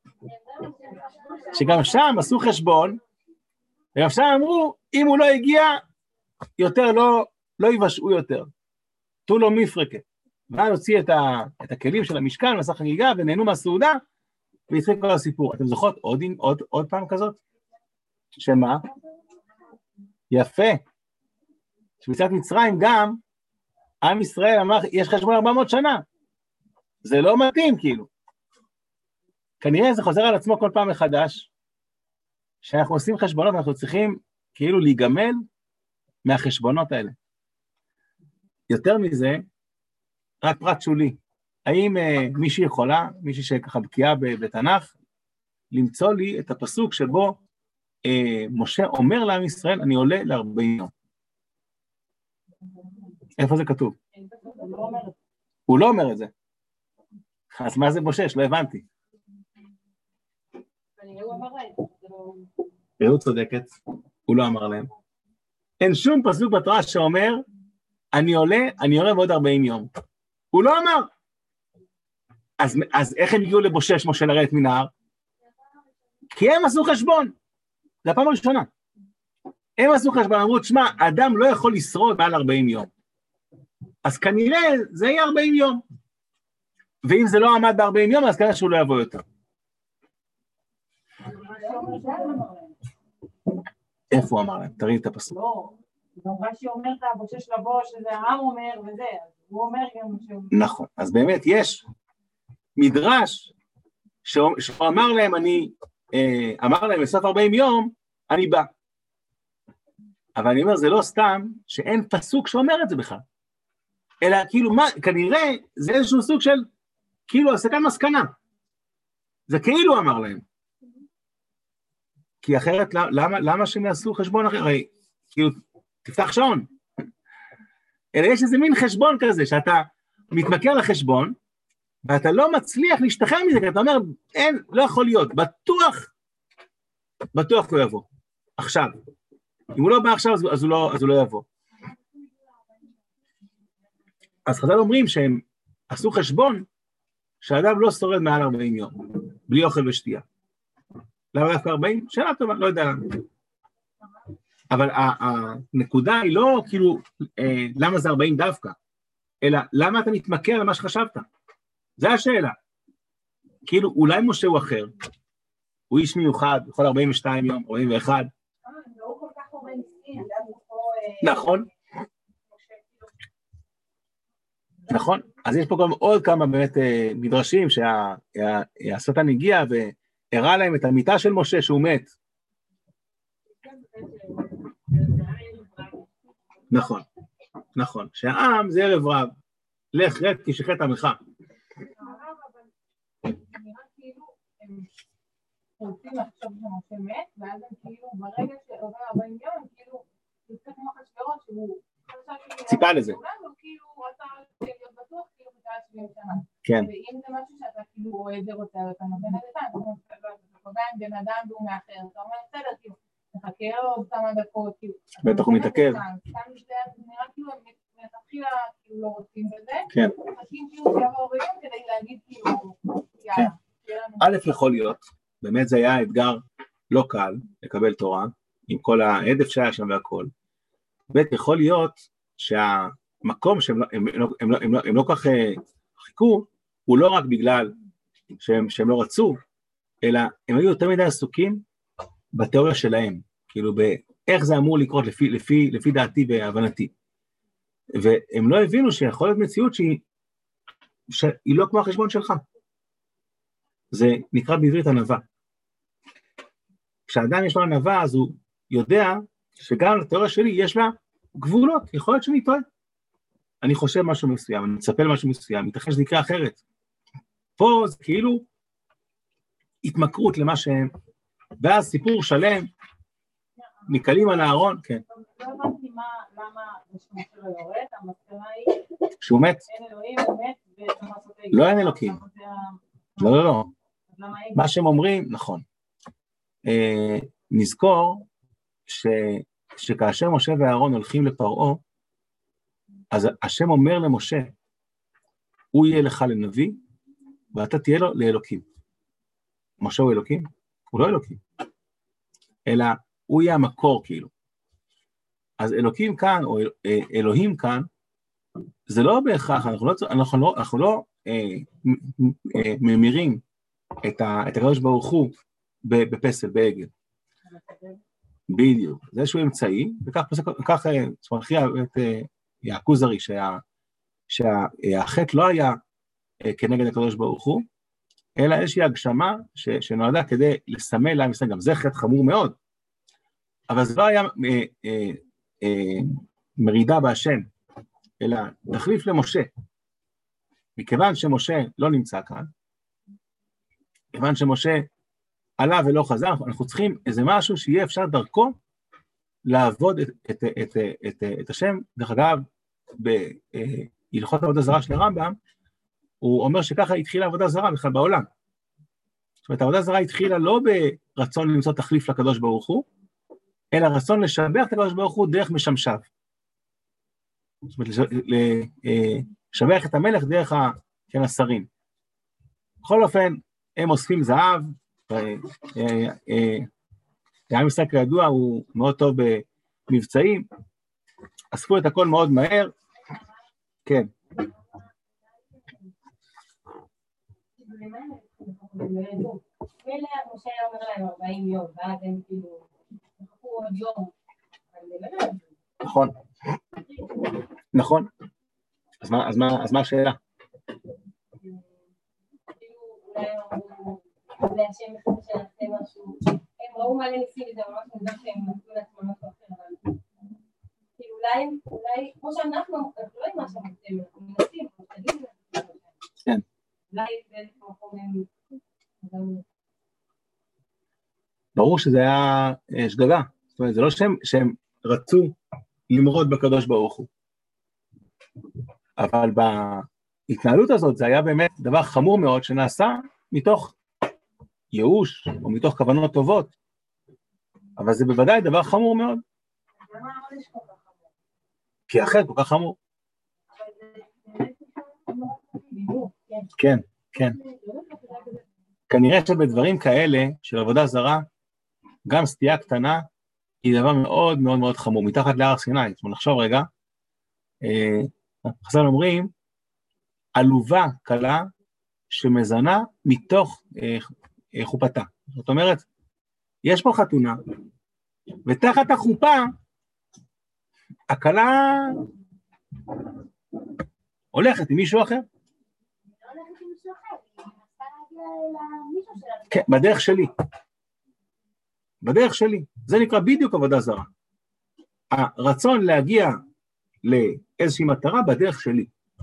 שגם שם עשו חשבון, וגם שם אמרו, אם הוא לא הגיע, יותר לא, לא יבשעו יותר. תו לו מפרקה. ואז הוציא את, ה, את הכלים של המשכן, ועשה חגיגה, ונהנו מהסעודה, והתחיל כל הסיפור. אתם זוכרות עוד, עוד, עוד פעם כזאת? שמה? יפה. שביציאת מצרים גם, עם ישראל אמר, יש חשבון ארבע מאות שנה. זה לא מתאים, כאילו. כנראה זה חוזר על עצמו כל פעם מחדש, שאנחנו עושים חשבונות, אנחנו צריכים כאילו להיגמל מהחשבונות האלה. יותר מזה, רק פרט שולי. האם uh, מישהי יכולה, מישהי שככה בקיאה בתנ"ך, למצוא לי את הפסוק שבו uh, משה אומר לעם ישראל, אני עולה ל-ארבעים יום. איפה זה כתוב? הוא לא אומר את זה. אז מה זה בושש? לא הבנתי. הוא צודקת, הוא לא אמר להם. אין שום פסוק בתורה שאומר, אני עולה, אני יורה בעוד ארבעים יום. הוא לא אמר. אז, אז איך הם הגיעו לבושש משה לרדת מן ההר? כי הם עשו חשבון. זה הפעם הראשונה. הם עשו חשבון, אמרו, תשמע, אדם לא יכול לשרוד מעל ארבעים יום. אז כנראה זה יהיה ארבעים יום. ואם זה לא עמד ב-ארבעים יום, אז כנראה שהוא לא יבוא יותר. איפה הוא אמר להם? תראי את הפסוק. לא, מה שאומר את הבושש לבוש, שזה העם אומר וזה, הוא אומר גם שהוא... נכון, אז באמת יש מדרש שהוא אמר להם, אני, אמר להם בסוף ארבעים יום, אני בא. אבל אני אומר, זה לא סתם שאין פסוק שאומר את זה בכלל. אלא כאילו מה, כנראה זה איזשהו סוג של, כאילו הסקת מסקנה. זה כאילו אמר להם. כי אחרת, למה, למה שהם יעשו חשבון אחר? הרי, כאילו, תפתח שעון. אלא יש איזה מין חשבון כזה, שאתה מתמכר לחשבון, ואתה לא מצליח להשתחרר מזה, כי אתה אומר, אין, לא יכול להיות, בטוח, בטוח לא יבוא. עכשיו. אם הוא לא בא עכשיו, אז הוא לא, אז הוא לא יבוא. אז חז"ל אומרים שהם עשו חשבון, שאדם לא שורד מעל ארבעים יום, בלי אוכל ושתייה. למה דווקא ארבעים? שאלה טובה, לא יודע למה. אבל הנקודה היא לא כאילו, אה, למה זה ארבעים דווקא, אלא למה אתה מתמקר על מה שחשבת? זו השאלה. כאילו, אולי משה הוא אחר, הוא איש מיוחד, בכל ארבעים ושתיים יום, ארבעים ואחת. נכון. נכון. אז יש פה גם עוד כמה באמת מדרשים שהשטן הגיע והראה להם את המיטה של משה שהוא מת. נכון, נכון. שהעם זה ערב רב. לך רד כי שחט עמך. רוצים לחשוב שמשה מת, ואז הם כאילו ברגע שעובר ארבעים יום, כאילו, זה קצת כמו חשברות שהוא ציפה לזה. הוא כאילו רצה להיות בטוח, כאילו בגלל שבעים שנה. כן. ואם זה משהו שאתה כאילו רואה זה רוצה, אתה נותן את זה, אתה פוגע עם בן אדם והוא מאחר, אתה אומר בסדר, כאילו, תחכה עוד כמה דקות, כאילו. בטח הוא מתעכב. סתם זה נראה כאילו, מלכתחילה כאילו לא רוצים בזה. כן. מחכים כאילו שיעבור ביום כדי להגיד כאילו, יאללה. א' יכול להיות, באמת זה היה אתגר לא קל לקבל תורה, עם כל העדף שהיה שם והכל. ב' יכול להיות שהמקום שהם לא, הם, הם, הם, הם, הם לא כך חיכו, הוא לא רק בגלל שהם, שהם לא רצו, אלא הם היו יותר מדי עסוקים בתיאוריה שלהם, כאילו באיך זה אמור לקרות לפי, לפי, לפי דעתי והבנתי. והם לא הבינו שיכול להיות מציאות שהיא, שהיא לא כמו החשבון שלך. זה נקרא בעברית ענווה. כשאדם יש לו ענווה, אז הוא יודע שגם לתיאוריה שלי יש לה גבולות, יכול להיות שאני טועה. אני חושב משהו מסוים, אני מצפה למשהו מסוים, מתרחש שזה יקרה אחרת. פה זה כאילו התמכרות למה שהם, ואז סיפור שלם, נקלים על הארון, כן. לא הבנתי למה בשמות שלו יורד, המסקנה היא... שהוא מת? אין אלוהים, הוא מת, וצריך לעשות... לא אין אלוקים. לא, לא, לא. מה שהם אומרים, נכון. נזכור שכאשר משה ואהרון הולכים לפרעה, אז השם אומר למשה, הוא יהיה לך לנביא, ואתה תהיה לו לאלוקים. משה הוא אלוקים? הוא לא אלוקים. אלא הוא יהיה המקור כאילו. אז אלוקים כאן, או אלוהים כאן, זה לא בהכרח, אנחנו לא, אנחנו לא, אנחנו לא אה, אה, ממירים את, ה, את הקדוש ברוך הוא בפסל, בעגל. בדיוק. זה איזשהו אמצעי, וכך כך, צמחיה את הכוזרי, שה, שהחטא לא היה כנגד הקדוש ברוך הוא, אלא איזושהי הגשמה ש, שנועדה כדי לסמל להם, גם זה חטא חמור מאוד, אבל זה לא היה אה, אה, אה, מרידה בהשם, אלא תחליף למשה. מכיוון שמשה לא נמצא כאן, מכיוון שמשה עלה ולא חזר, אנחנו צריכים איזה משהו שיהיה אפשר דרכו לעבוד את, את, את, את, את השם. דרך אגב, בהלכות עבודה זרה של הרמב"ם, הוא אומר שככה התחילה עבודה זרה בכלל בעולם. זאת אומרת, העבודה זרה התחילה לא ברצון למצוא תחליף לקדוש ברוך הוא, אלא רצון לשבח את הקדוש ברוך הוא דרך משמשיו. זאת אומרת, לשבח את המלך דרך כן, השרים. בכל אופן, הם אוספים זהב, העם ישראל כידוע הוא מאוד טוב במבצעים, אספו את הכל מאוד מהר, כן. מילא משה אומר להם ארבעים יום, ואז הם כאילו, נחכו עוד יום. נכון. נכון. אז מה, אז מה, אז מה השאלה? כאילו, אולי אמרו, זה השם מחכה שנעשה משהו, הם ראו מה לניסים וזה ממש מוזר שהם נתנו לעצמם משהו אחר, אבל כאילו אולי, אולי, כמו שאנחנו, אנחנו לא יודעים מה שהם עושים, אנחנו מנסים, אנחנו תגידים לזה. כן. אולי באיזה מקום הם... ברור שזה היה שגגה, זאת אומרת, זה לא שהם, שהם רצו למרוד בקדוש ברוך הוא, אבל בהתנהלות הזאת זה היה באמת דבר חמור מאוד שנעשה מתוך ייאוש או מתוך כוונות טובות, אבל זה בוודאי דבר חמור מאוד. למה העונש כל כך חמור? כי אחרת כל כך חמור. אבל זה באמת בדיוק, כן, כן. כנראה שבדברים כאלה של עבודה זרה, גם סטייה קטנה היא דבר מאוד מאוד מאוד חמור, מתחת להר סיני. זאת אומרת, נחשוב רגע, חז"ל אומרים, עלובה קלה שמזנה מתוך חופתה. זאת אומרת, יש פה חתונה, ותחת החופה, הקלה הולכת עם מישהו אחר. כן, בדרך שלי. בדרך שלי. זה נקרא בדיוק עבודה זרה. הרצון להגיע לאיזושהי מטרה בדרך שלי.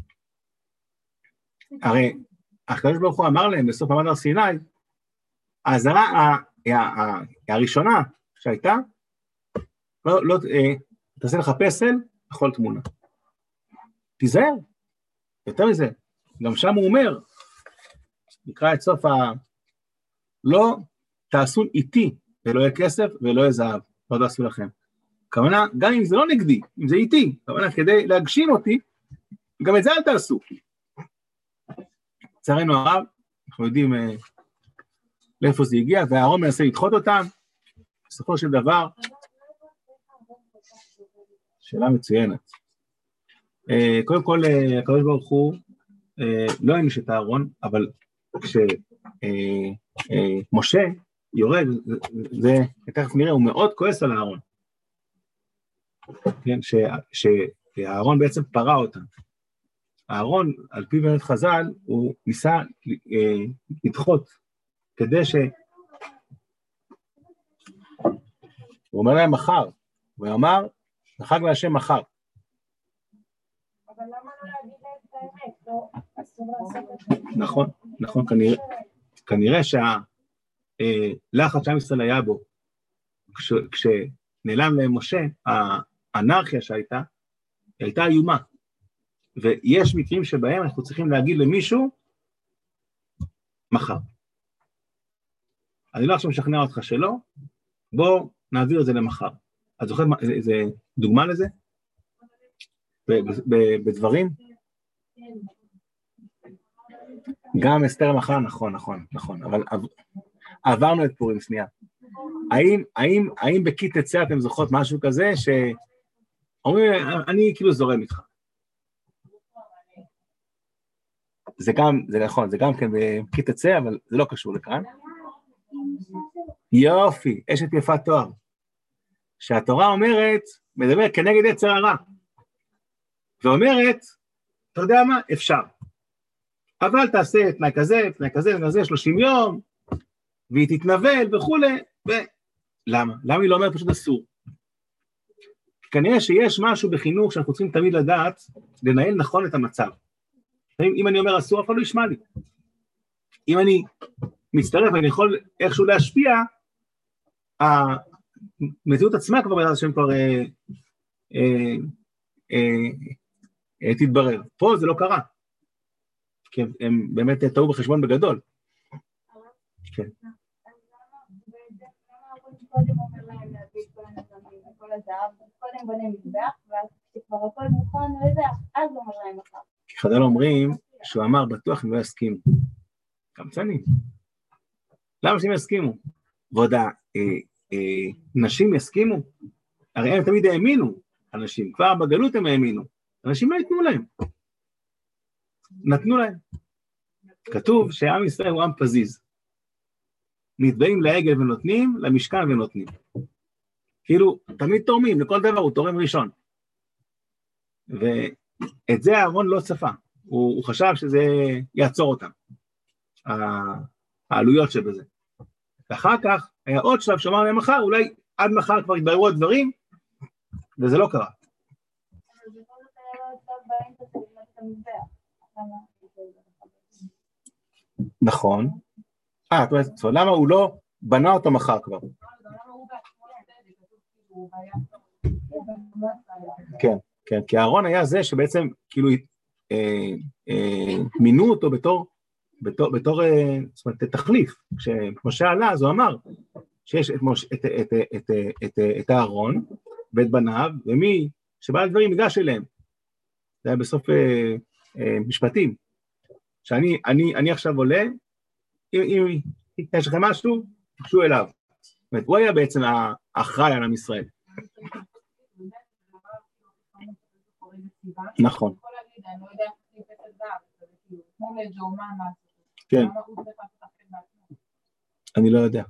הרי הקדוש ברוך הוא אמר להם בסוף מעמד הר סיני, הזרה הראשונה שהייתה, לא, לא, תעשה לך פסל בכל תמונה. תיזהר. יותר מזה. גם שם הוא אומר, נקרא את סוף ה... לא תעשו איתי, ולא יהיה כסף ולא יהיה זהב. לא תעשו לכם. כוונה, גם אם זה לא נגדי, אם זה איתי, כוונה כדי להגשים אותי, גם את זה אל תעשו. לצערנו הרב, אנחנו יודעים אה, לאיפה זה הגיע, והארון מנסה לדחות אותם, בסופו של דבר, שאלה מצוינת. אה, קודם כל, אה, הקדוש ברוך הוא, אה, לא העניש את הארון, אבל כשמשה אה, אה, יורד, זה, תכף נראה, הוא מאוד כועס על הארון. כן, ש, שהארון בעצם פרה אותם. הארון, על פי באמת חז"ל, הוא ניסה אה, לדחות, כדי ש... הוא אומר להם מחר, הוא אמר, נחג להשם מחר. אבל למה לא להגיד את האמת? לא, אסור לעשות את זה. נכון, נכון, כנראה, כנראה שהלחץ שעם ישראל היה בו, כש, כשנעלם להם משה, האנרכיה שהייתה, הייתה איומה. ויש מקרים שבהם אנחנו צריכים להגיד למישהו, מחר. אני לא עכשיו משכנע אותך שלא, בוא נעביר את זה למחר. את זוכרת איזה דוגמה לזה? בדברים? גם אסתר מחר, נכון, נכון, נכון, אבל עברנו את פורים שנייה. האם, האם, האם בכי תצא אתם זוכרות משהו כזה, שאומרים, אני כאילו זורם איתך. זה גם, זה נכון, זה גם כן בכי תצא, אבל זה לא קשור לכאן. יופי, אשת יפת תואר. שהתורה אומרת, מדבר כנגד יצר הרע. ואומרת, אתה יודע מה, אפשר. אבל תעשה תנאי כזה, תנאי כזה, תנאי כזה, שלושים יום, והיא תתנבל וכו'. למה? למה היא לא אומרת פשוט אסור? כנראה שיש משהו בחינוך שאנחנו צריכים תמיד לדעת, לנהל נכון את המצב. אם אני אומר אסור, אף אחד לא ישמע לי. אם אני מצטרף, אני יכול איכשהו להשפיע, המציאות עצמה כבר בעזרת השם כבר אה, אה, אה, אה, תתברר. פה זה לא קרה. כי הם, הם באמת טעו בחשבון בגדול. כן. קודם אומר להם להביא את כל הנתונים וכל הזהב, קודם בונה מזבח, ואז כשכבר הכל מוכן לזה, אז אומר להם אחר. כי חז"ל אומרים שהוא אמר, בטוח הם לא יסכימו. קמצנים. למה שהם יסכימו? ועוד הנשים יסכימו? הרי הם תמיד האמינו, אנשים, כבר בגלות הם האמינו. אנשים לא יתנו להם. נתנו להם. כתוב שעם ישראל הוא עם פזיז. נתבעים לעגל ונותנים, למשכן ונותנים. כאילו, תמיד תורמים, לכל דבר הוא תורם ראשון. ואת זה הארון לא צפה. הוא, הוא חשב שזה יעצור אותם. העלויות שבזה. ואחר כך, היה עוד שלב שאמר להם מחר, אולי עד מחר כבר יתבררו הדברים, וזה לא קרה. נכון. אה, זאת אומרת, למה הוא לא בנה אותו מחר כבר? כן, כן, כי הארון היה זה שבעצם כאילו מינו אותו בתור, בתור, בתור, זאת אומרת, תחליף. כשמשה עלה, אז הוא אמר שיש את הארון ואת בניו, ומי שבא לדברים ייגש אליהם. זה היה בסוף משפטים. שאני אני, אני עכשיו עולה, אם, אם יש לכם משהו, תקשו אליו. זאת אומרת, הוא היה בעצם האחראי על עם ישראל. נכון. כן. אני לא יודע.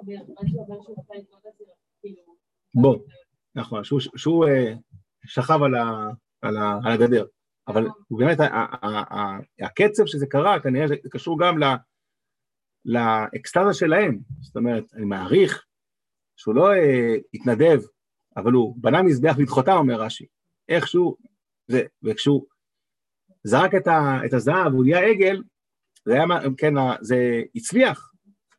בוא, נכון, שהוא שכב על הגדר, אבל באמת הקצב שזה קרה, כנראה זה קשור גם לאקסטזה שלהם, זאת אומרת, אני מעריך שהוא לא התנדב, אבל הוא בנה מזבח לדחותם, אומר רש"י, איכשהו, וכשהוא זרק את הזהב, הוא נהיה עגל, זה היה, כן, זה הצליח,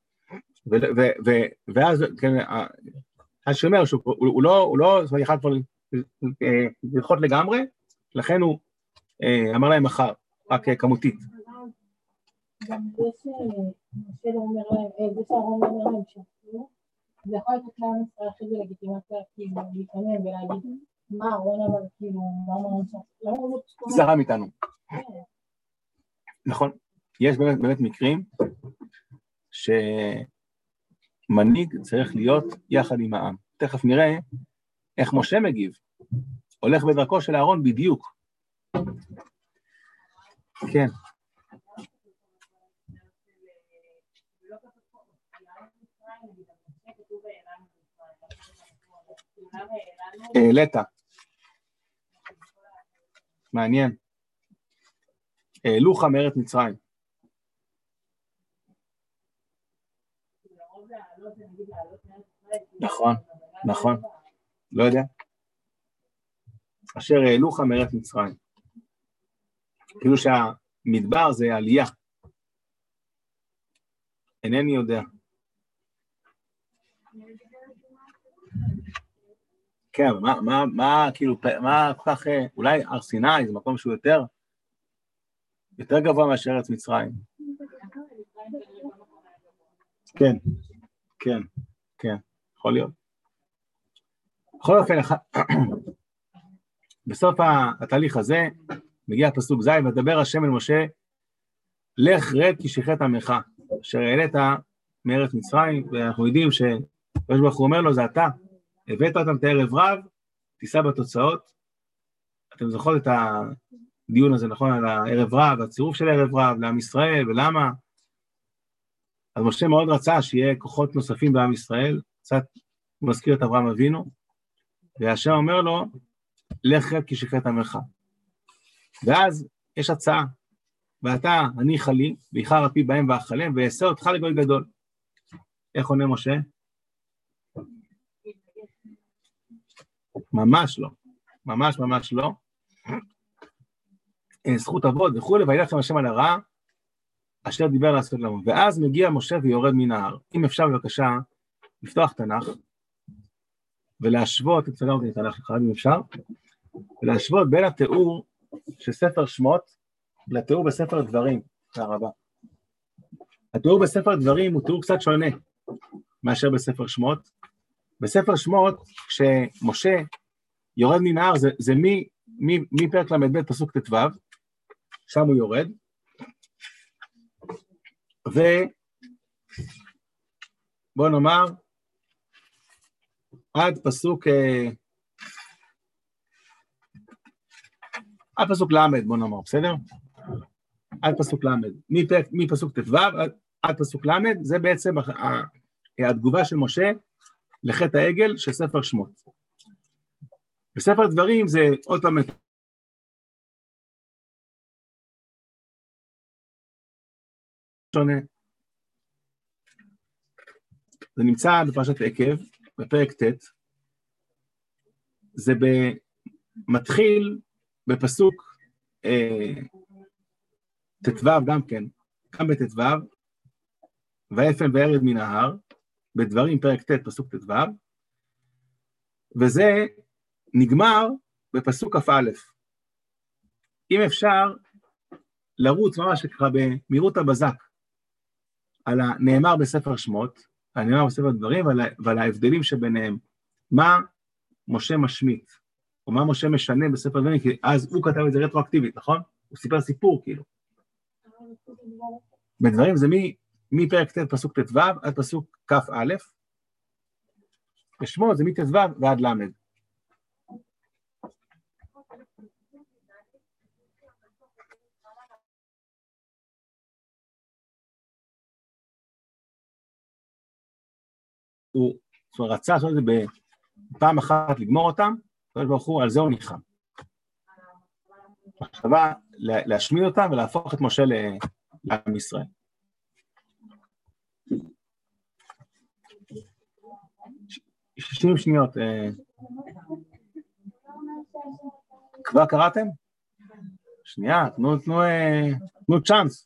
ואז, כן, אז שאומר שהוא לא יכל כבר לדחות לגמרי, לכן הוא אמר להם מחר, רק כמותית. גם זה שמשה לא אומר להם, זה שהרון לא אומר להם שפטו, זה יכול להיות כלל ישראל אחרי זה לגיטימציה, כאילו, להתעניין ולהגיד, מה הרון אבל כאילו, למה הרון שפטו? זרם איתנו. נכון, יש באמת, באמת מקרים שמנהיג צריך להיות יחד עם העם. תכף נראה איך משה מגיב. הולך בדרכו של אהרון בדיוק. כן. העלית. מעניין. העלוך מארץ מצרים. נכון, נכון. לא יודע. אשר העלוך מארץ מצרים. כאילו שהמדבר זה עלייה. אינני יודע. כן, מה, מה, מה, כאילו, מה כל כך, אולי הר סיני זה מקום שהוא יותר, יותר גבוה מאשר ארץ מצרים. כן, כן, כן, יכול להיות. בכל אופן, בסוף התהליך הזה, מגיע פסוק ז', ודבר השם אל משה, לך רד כי שיחת עמך, אשר העלית מארץ מצרים, ואנחנו יודעים שהקדוש ברוך הוא אומר לו, זה אתה, הבאת אותם את הערב רב, תישא בתוצאות. אתם זוכרות את הדיון הזה, נכון, על הערב רב, הצירוף של הערב רב, לעם ישראל, ולמה? אז משה מאוד רצה שיהיה כוחות נוספים בעם ישראל, קצת הוא מזכיר את אברהם אבינו, והשם אומר לו, לך רד כי שיחת עמך. ואז יש הצעה, ואתה הניחה לי, ואיחר אפי בהם ואכלם, ואעשה אותך לגוי גדול. איך עונה משה? ממש לא, ממש ממש לא. זכות אבות וכו', וילך לכם השם על הרע, אשר דיבר לעשות לנו. ואז מגיע משה ויורד מן ההר. אם אפשר בבקשה, לפתוח תנ"ך, ולהשוות, תצטגר אותי תנ"ך אחד אם אפשר, ולהשוות בין התיאור של ספר שמות, לתיאור בספר דברים, הרבה. התיאור בספר דברים הוא תיאור קצת שונה, מאשר בספר שמות. בספר שמות, כשמשה יורד מן ההר, זה, זה מי, מי, מי פרק למד פסוק ט"ו, שם הוא יורד, ובוא נאמר, עד פסוק, עד פסוק למד, בוא נאמר, בסדר? עד פסוק למד, מפרק, מפסוק ט"ו עד, עד פסוק למד, זה בעצם התגובה של משה לחטא העגל של ספר שמות. בספר דברים זה עוד פעם שונה. זה נמצא בפרשת עקב, בפרק ט', זה מתחיל בפסוק אה, ט"ו גם כן, גם בט"ו, ויפן וירד מן ההר, בדברים פרק ט' פסוק ט"ו, וזה נגמר בפסוק כ"א. אם אפשר לרוץ ממש ככה במהירות הבזק, על הנאמר בספר שמות, הנאמר בספר דברים, ועל, ועל ההבדלים שביניהם, מה משה משמיט, או מה משה משנה בספר דברים, כי אז הוא כתב את זה רטרואקטיבית, נכון? הוא סיפר סיפור כאילו. בדברים זה מפרק ט' פסוק ט' ו' עד פסוק כ' א', בשמות זה מט' ו' ועד למד. הוא רצה לעשות את זה בפעם אחת, לגמור אותם, ברוך הוא, על זה הוא ניחם. מחשבה להשמיד אותם ולהפוך את משה לעם ישראל. שישים שניות. כבר קראתם? שנייה, תנו, תנו, תנו צ'אנס.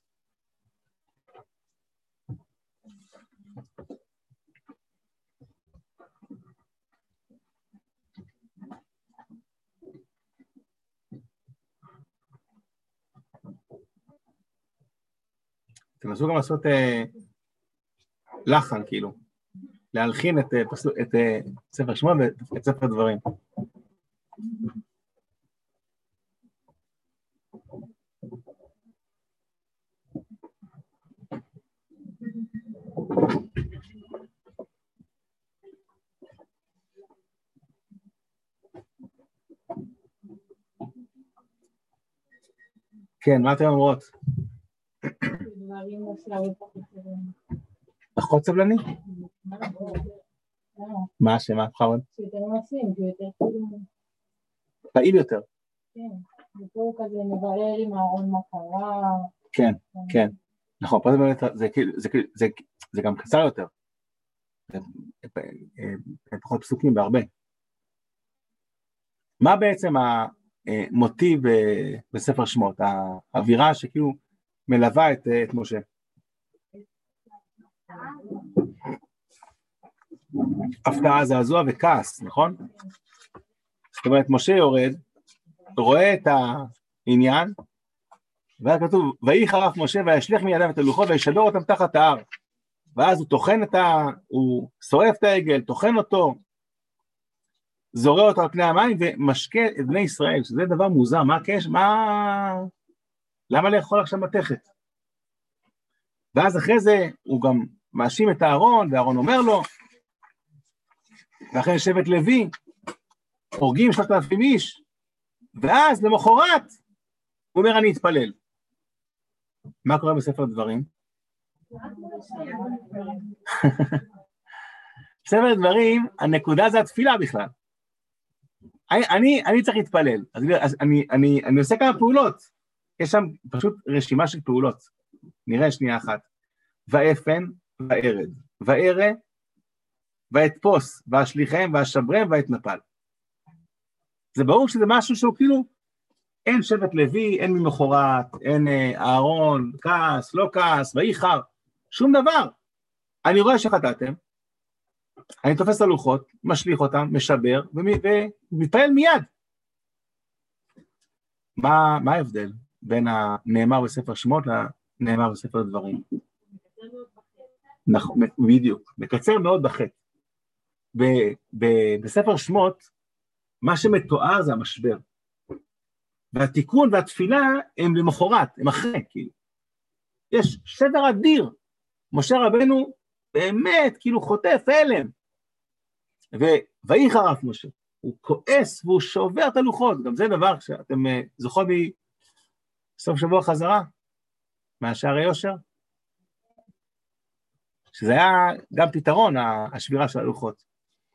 תנסו גם לעשות אה, לחן, כאילו, להלחין את, אה, פסוק, את אה, ספר שמות ואת ספר דברים. כן, מה אתם אומרות? פחות סבלני? מה שמה, חרון? שיותר מעשים, שיותר פעיל יותר. כן, ופה כזה מברר עם הארון מה קרה. כן, כן. נכון, פה זה גם קצר יותר. פחות פסוקים בהרבה. מה בעצם המוטיב בספר שמות? האווירה שכאילו מלווה את, את משה. הפתעה, זעזוע וכעס, נכון? זאת אומרת, משה יורד, רואה את העניין, ואז כתוב, ויהי חרף משה וישליך מידיו את הלוחות וישבר אותם תחת ההר. ואז הוא טוחן את ה... הוא שורף את העגל, טוחן אותו, זורע אותו על פני המים ומשקה את בני ישראל, שזה דבר מוזר, מה הקש? מה... למה לאכול עכשיו מתכת? ואז אחרי זה הוא גם מאשים את הארון, והארון אומר לו, ואחרי שבט לוי, הורגים שלושת אלפים איש, ואז למחרת, הוא אומר אני אתפלל. מה קורה בספר דברים? בספר דברים, הנקודה זה התפילה בכלל. אני, אני, אני צריך להתפלל, אז, אז אני, אני, אני עושה כמה פעולות, יש שם פשוט רשימה של פעולות, נראה שנייה אחת, ואפן, וארד, וארה, ואתפוס, ואשליכם, ואשברם, ואתנפל. זה ברור שזה משהו שהוא כאילו, אין שבט לוי, אין ממחרת, אין אהרון, כעס, לא כעס, ואיחר, שום דבר. אני רואה שחטאתם, אני תופס את הלוחות, משליך אותם, משבר, ומתפעל מיד. מה, מה ההבדל בין הנאמר בספר שמות לנאמר בספר דברים? נכון, בדיוק, מקצר מאוד בחטא. בספר שמות, מה שמתואר זה המשבר. והתיקון והתפילה הם למחרת, הם אחרי, כאילו. יש שבר אדיר. משה רבנו באמת, כאילו חוטף אלם. ויהי חרף משה. הוא כועס והוא שובר את הלוחות. גם זה דבר שאתם זוכרות בסוף שבוע חזרה, מהשערי יושר. שזה היה גם פתרון, השבירה של הלוחות.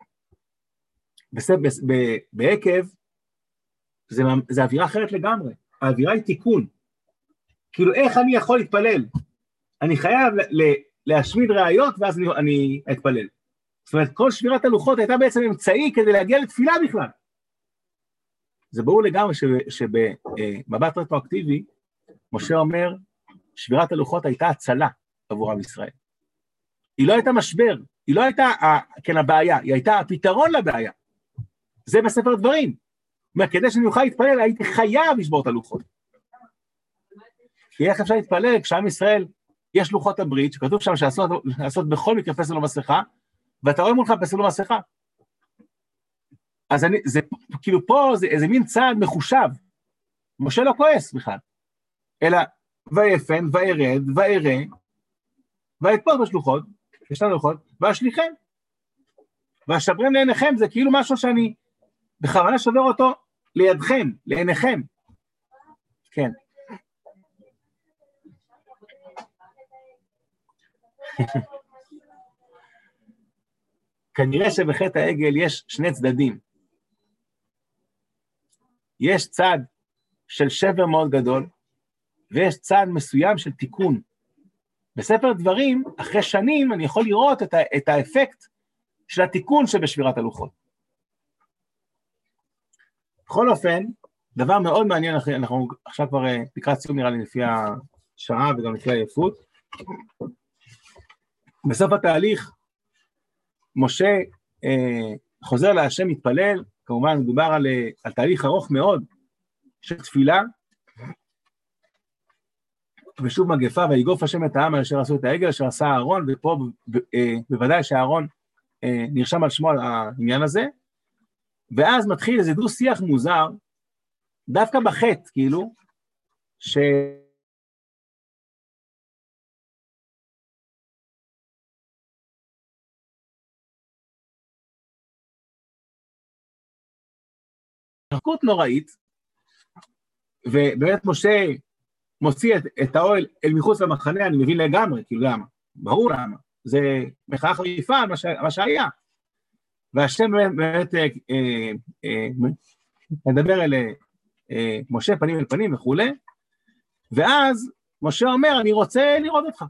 בעקב, זה, זה אווירה אחרת לגמרי. האווירה היא תיקון. כאילו, איך אני יכול להתפלל? אני חייב ל, ל, להשמיד ראיות, ואז אני, אני אתפלל. זאת אומרת, כל שבירת הלוחות הייתה בעצם אמצעי כדי להגיע לתפילה בכלל. זה ברור לגמרי שבמבט רטרואקטיבי, משה אומר, שבירת הלוחות הייתה הצלה עבור עם ישראל. היא לא הייתה משבר, היא לא הייתה, כן, הבעיה, היא הייתה הפתרון לבעיה. זה בספר דברים. אומר, כדי שאני אוכל להתפלל, הייתי חייב לשבור את הלוחות. כי איך אפשר להתפלל כשעם ישראל יש לוחות הברית, שכתוב שם שעשות, לעשות בכל מקרה פסל לו מסכה, ואתה רואה מולך פסל לו מסכה. אז אני, זה, כאילו פה זה איזה מין צעד מחושב. משה לא כועס בכלל. אלא, ויפן, וירד, וירא, ויתפוס בשלוחות, יש לנו לוחות, ואשליכם. והשברם לעיניכם, זה כאילו משהו שאני בכוונה שובר אותו לידכם, לעיניכם. כן. כנראה שבחטא העגל יש שני צדדים. יש צד של שבר מאוד גדול, ויש צד מסוים של תיקון. בספר דברים, אחרי שנים, אני יכול לראות את, ה- את האפקט של התיקון שבשבירת הלוחות. בכל אופן, דבר מאוד מעניין, אנחנו עכשיו כבר לקראת סיום נראה לי לפי השעה וגם לפי העייפות. בסוף התהליך, משה אה, חוזר להשם מתפלל, כמובן מדובר על, על תהליך ארוך מאוד של תפילה, ושוב מגפה, ויגוף השם את העם על אשר עשו את העגל, אשר עשה אהרון, ופה ב, אה, בוודאי שאהרון אה, נרשם על שמו על העניין הזה, ואז מתחיל איזה דו שיח מוזר, דווקא בחטא, כאילו, ש... התרחקות נוראית, ובאמת משה מוציא את, את האוהל אל מחוץ למחנה, אני מבין לגמרי, כאילו למה? ברור למה, זה מחאה חריפה על מה, ש... מה שהיה, והשם באמת אה, אה, אה, מדבר אל אה, משה פנים אל פנים וכו', ואז משה אומר, אני רוצה לראות אותך.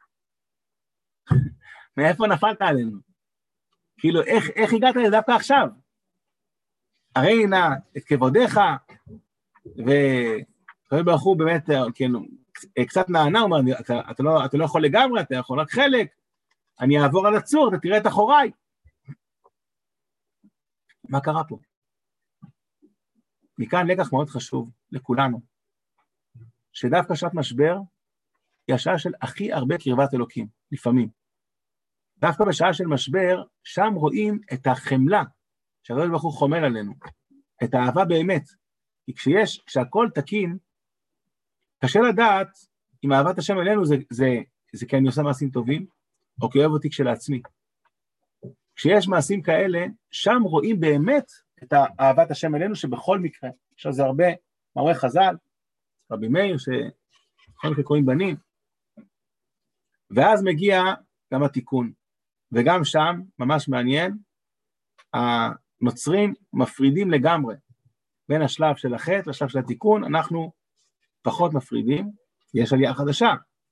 מאיפה נפלת עלינו? כאילו, איך, איך הגעת לדווקא עכשיו? הרי נא את כבודיך, וקודם ברוך הוא באמת, כאילו, קצת נענה, הוא אומר, אתה, אתה, לא, אתה לא יכול לגמרי, אתה יכול רק חלק, אני אעבור על הצור, אתה תראה את אחוריי. מה קרה פה? מכאן לקח מאוד חשוב לכולנו, שדווקא שעת משבר, היא השעה של הכי הרבה קרבת אלוקים, לפעמים. דווקא בשעה של משבר, שם רואים את החמלה, שהקדוש ברוך הוא חומל עלינו, את האהבה באמת. כי כשיש, כשהכל תקין, קשה לדעת אם אהבת השם אלינו זה, זה, זה כי אני עושה מעשים טובים, או כי אוהב אותי כשלעצמי. כשיש מעשים כאלה, שם רואים באמת את אהבת השם אלינו, שבכל מקרה, יש לזה הרבה מאורי חז"ל, רבי מאיר, שבכל מקרה קוראים בנים, ואז מגיע גם התיקון, וגם שם, ממש מעניין, הנוצרים מפרידים לגמרי, בין השלב של החטא לשלב של התיקון, אנחנו פחות מפרידים, יש עלייה חדשה,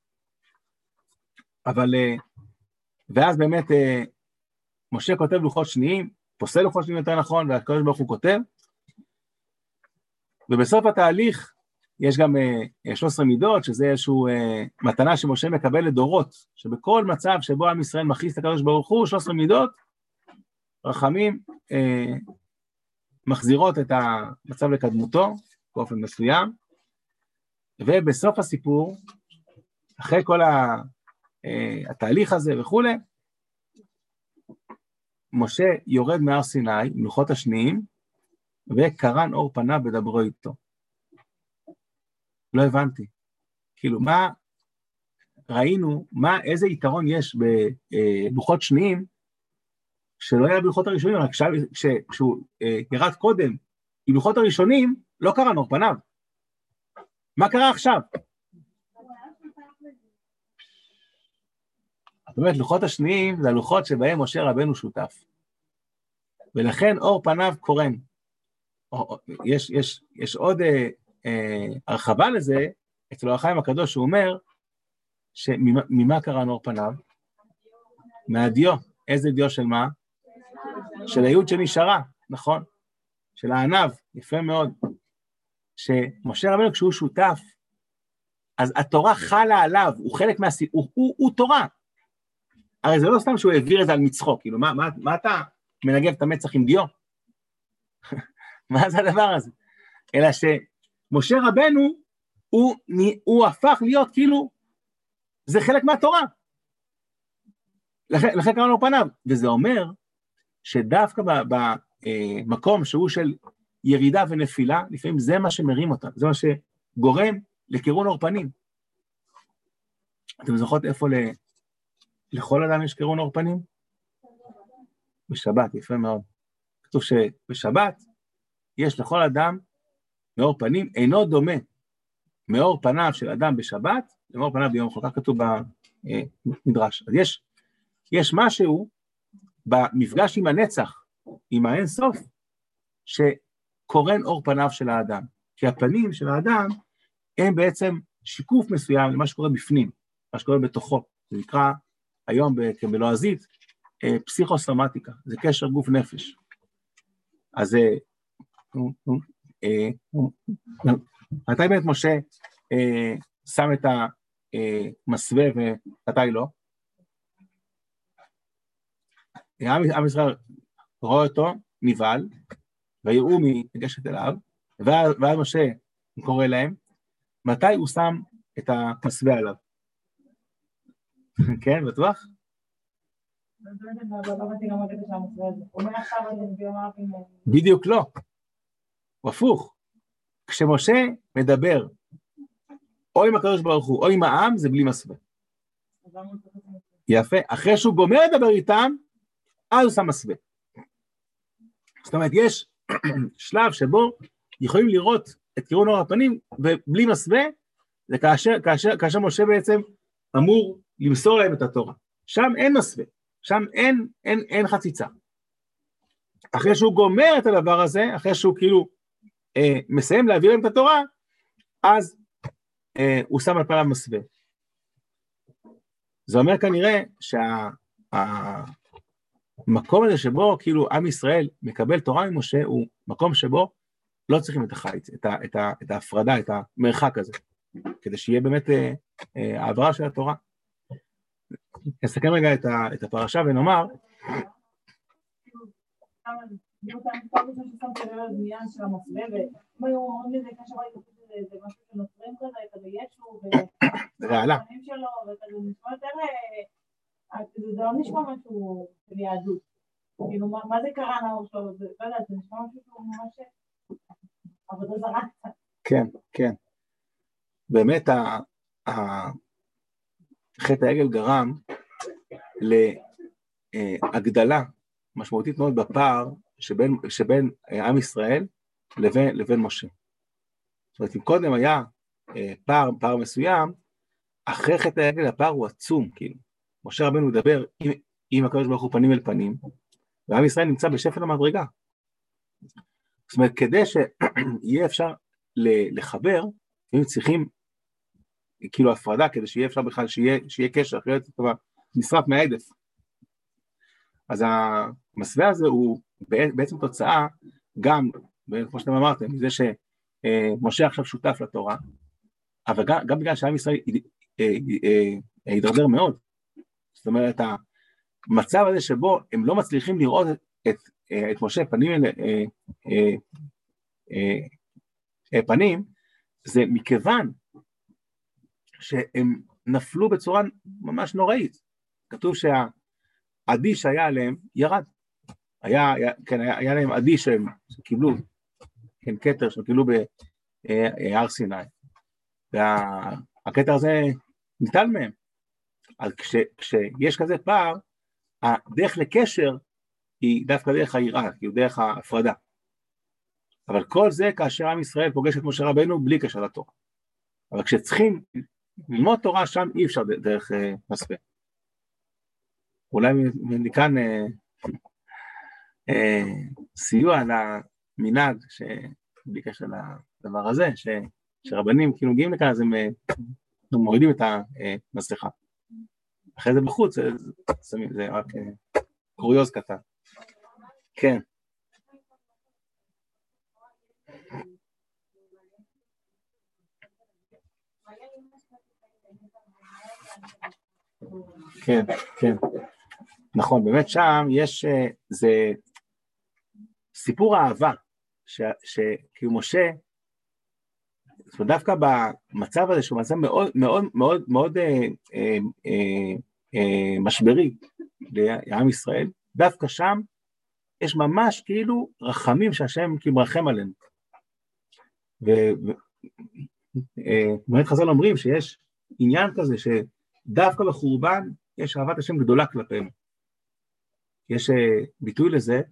אבל, ואז באמת, משה כותב לוחות שניים, פוסל לוחות שניים יותר נכון, והקדוש ברוך הוא כותב, ובסוף התהליך, יש גם שלוש עשרה מידות, שזה איזושהי מתנה שמשה מקבל לדורות, שבכל מצב שבו עם ישראל מכניס את הקדוש ברוך הוא, שלוש עשרה מידות, רחמים אה, מחזירות את המצב לקדמותו, באופן מסוים, ובסוף הסיפור, אחרי כל ה, אה, התהליך הזה וכו', משה יורד מהר סיני, עם לוחות השניים, וקרן אור פניו ודברו איתו. לא הבנתי. כאילו, מה ראינו, מה, איזה יתרון יש בלוחות שניים, שלא היה בלוחות הראשונים, רק כשהוא ירד קודם, עם לוחות הראשונים, לא קרן אור פניו. מה קרה עכשיו? זאת אומרת, לוחות השניים זה הלוחות שבהם משה רבנו שותף. ולכן אור פניו קורן. יש, יש, יש עוד אה, אה, הרחבה לזה, אצל אור החיים הקדוש הוא אומר, שממה קרן אור פניו? מהדיו. איזה דיו של מה? של היוד שנשארה, נכון? של הענב, יפה מאוד. שמשה רבנו כשהוא שותף, אז התורה חלה עליו, הוא חלק מהסיפור, הוא, הוא, הוא תורה. הרי זה לא סתם שהוא העביר את זה על מצחוק, כאילו, מה, מה, מה אתה מנגב את המצח עם דיו? מה זה הדבר הזה? אלא שמשה רבנו, הוא, הוא הפך להיות כאילו, זה חלק מהתורה. לכן, לכן קראנו פניו, וזה אומר, שדווקא במקום שהוא של ירידה ונפילה, לפעמים זה מה שמרים אותם, זה מה שגורם לקירון אור פנים. אתם זוכרות איפה ל... לכל אדם יש קרון אור פנים? בשבת, יפה מאוד. כתוב שבשבת יש לכל אדם מאור פנים, אינו דומה מאור פניו של אדם בשבת, למאור פניו ביום חול, כך כתוב במדרש. אז יש, יש משהו במפגש עם הנצח, עם האין סוף, שקורן אור פניו של האדם. כי הפנים של האדם הם בעצם שיקוף מסוים למה שקורה בפנים, מה שקורה בתוכו. זה נקרא היום בלועזית פסיכוסומטיקה, זה קשר גוף נפש. אז מתי באמת משה שם את המסווה ומתי לא? עם ישראל רואה אותו, נבהל, ויראו מגשת אליו, ואז משה קורא להם, מתי הוא שם את המסווה עליו? כן, בטוח? בדיוק לא. הוא הפוך. כשמשה מדבר, או עם הקדוש ברוך הוא, או עם העם, זה בלי מסווה. יפה. אחרי שהוא גומר לדבר איתם, אז הוא שם מסווה. זאת אומרת, יש שלב שבו יכולים לראות את קרון אור הפנים, ובלי מסווה, זה כאשר, כאשר, כאשר משה בעצם אמור למסור להם את התורה. שם אין מסווה, שם אין, אין, אין חציצה. אחרי שהוא גומר את הדבר הזה, אחרי שהוא כאילו אה, מסיים להעביר להם את התורה, אז אה, הוא שם על פניו מסווה. זה אומר כנראה שהמקום הזה שבו כאילו עם ישראל מקבל תורה ממשה, הוא מקום שבו לא צריכים את החיץ, את, ה, את, ה, את ההפרדה, את המרחק הזה, כדי שיהיה באמת אה, אה, העברה של התורה. נסכם רגע את, ה, את הפרשה ונאמר, רעלה. זה לא נשמע משהו של יהדות. כאילו, מה זה קרה נאור שלו? זה לא יודעת, זה נשמע משהו שהוא ממש עבודה זרה. כן, כן. באמת, חטא העגל גרם להגדלה משמעותית מאוד בפער שבין, שבין עם ישראל לבין, לבין משה. זאת אומרת, אם קודם היה פער, פער מסוים, אחרי חטא העגל הפער הוא עצום, כאילו. משה רבנו מדבר עם, עם הקדוש ברוך הוא פנים אל פנים, ועם ישראל נמצא בשפל המדרגה. זאת אומרת, כדי שיהיה אפשר לחבר, הם צריכים כאילו הפרדה, כדי שיהיה אפשר בכלל, שיהיה, שיהיה קשר, אחרת זה כבר נשרף מהעדף. אז המסווה הזה הוא בעצם תוצאה, גם, כמו שאתם אמרתם, מזה שמשה עכשיו שותף לתורה, אבל גם, גם בגלל שעם ישראל הידרדר מאוד. זאת אומרת, המצב הזה שבו הם לא מצליחים לראות את, את, את משה פנים אל פנים, זה מכיוון שהם נפלו בצורה ממש נוראית. כתוב שהעדי שהיה עליהם ירד. היה, היה, כן, היה, היה להם עדי שהם קיבלו, כן, כתר שהם קיבלו בהר סיני. והכתר הזה ניטל מהם. אז כש, כשיש כזה פער, הדרך לקשר היא דווקא דרך היראה, כאילו דרך ההפרדה. אבל כל זה כאשר עם ישראל פוגש את משה רבנו בלי קשר לתורה. אבל כשצריכים ללמוד תורה, שם אי אפשר דרך אה, מסווה. אולי מכאן אה, אה, סיוע למנהג, שבלי קשר לדבר הזה, ש, שרבנים כאילו מגיעים לכאן, אז הם אה, מורידים את המסכה. אחרי זה בחוץ, זה, זה, זה רק אה, קוריוז קטן. כן. כן, כן. נכון, באמת שם יש, זה סיפור האהבה, שכאילו משה, דווקא במצב הזה, שהוא מצב מאוד מאוד מאוד מאוד אה, אה, אה, אה, משברי לעם ישראל, דווקא שם יש ממש כאילו רחמים שהשם כאילו מרחם עלינו. ובאמת חז"ל אומרים שיש עניין כזה, דווקא בחורבן יש אהבת השם גדולה כלפיהם. יש ביטוי לזה,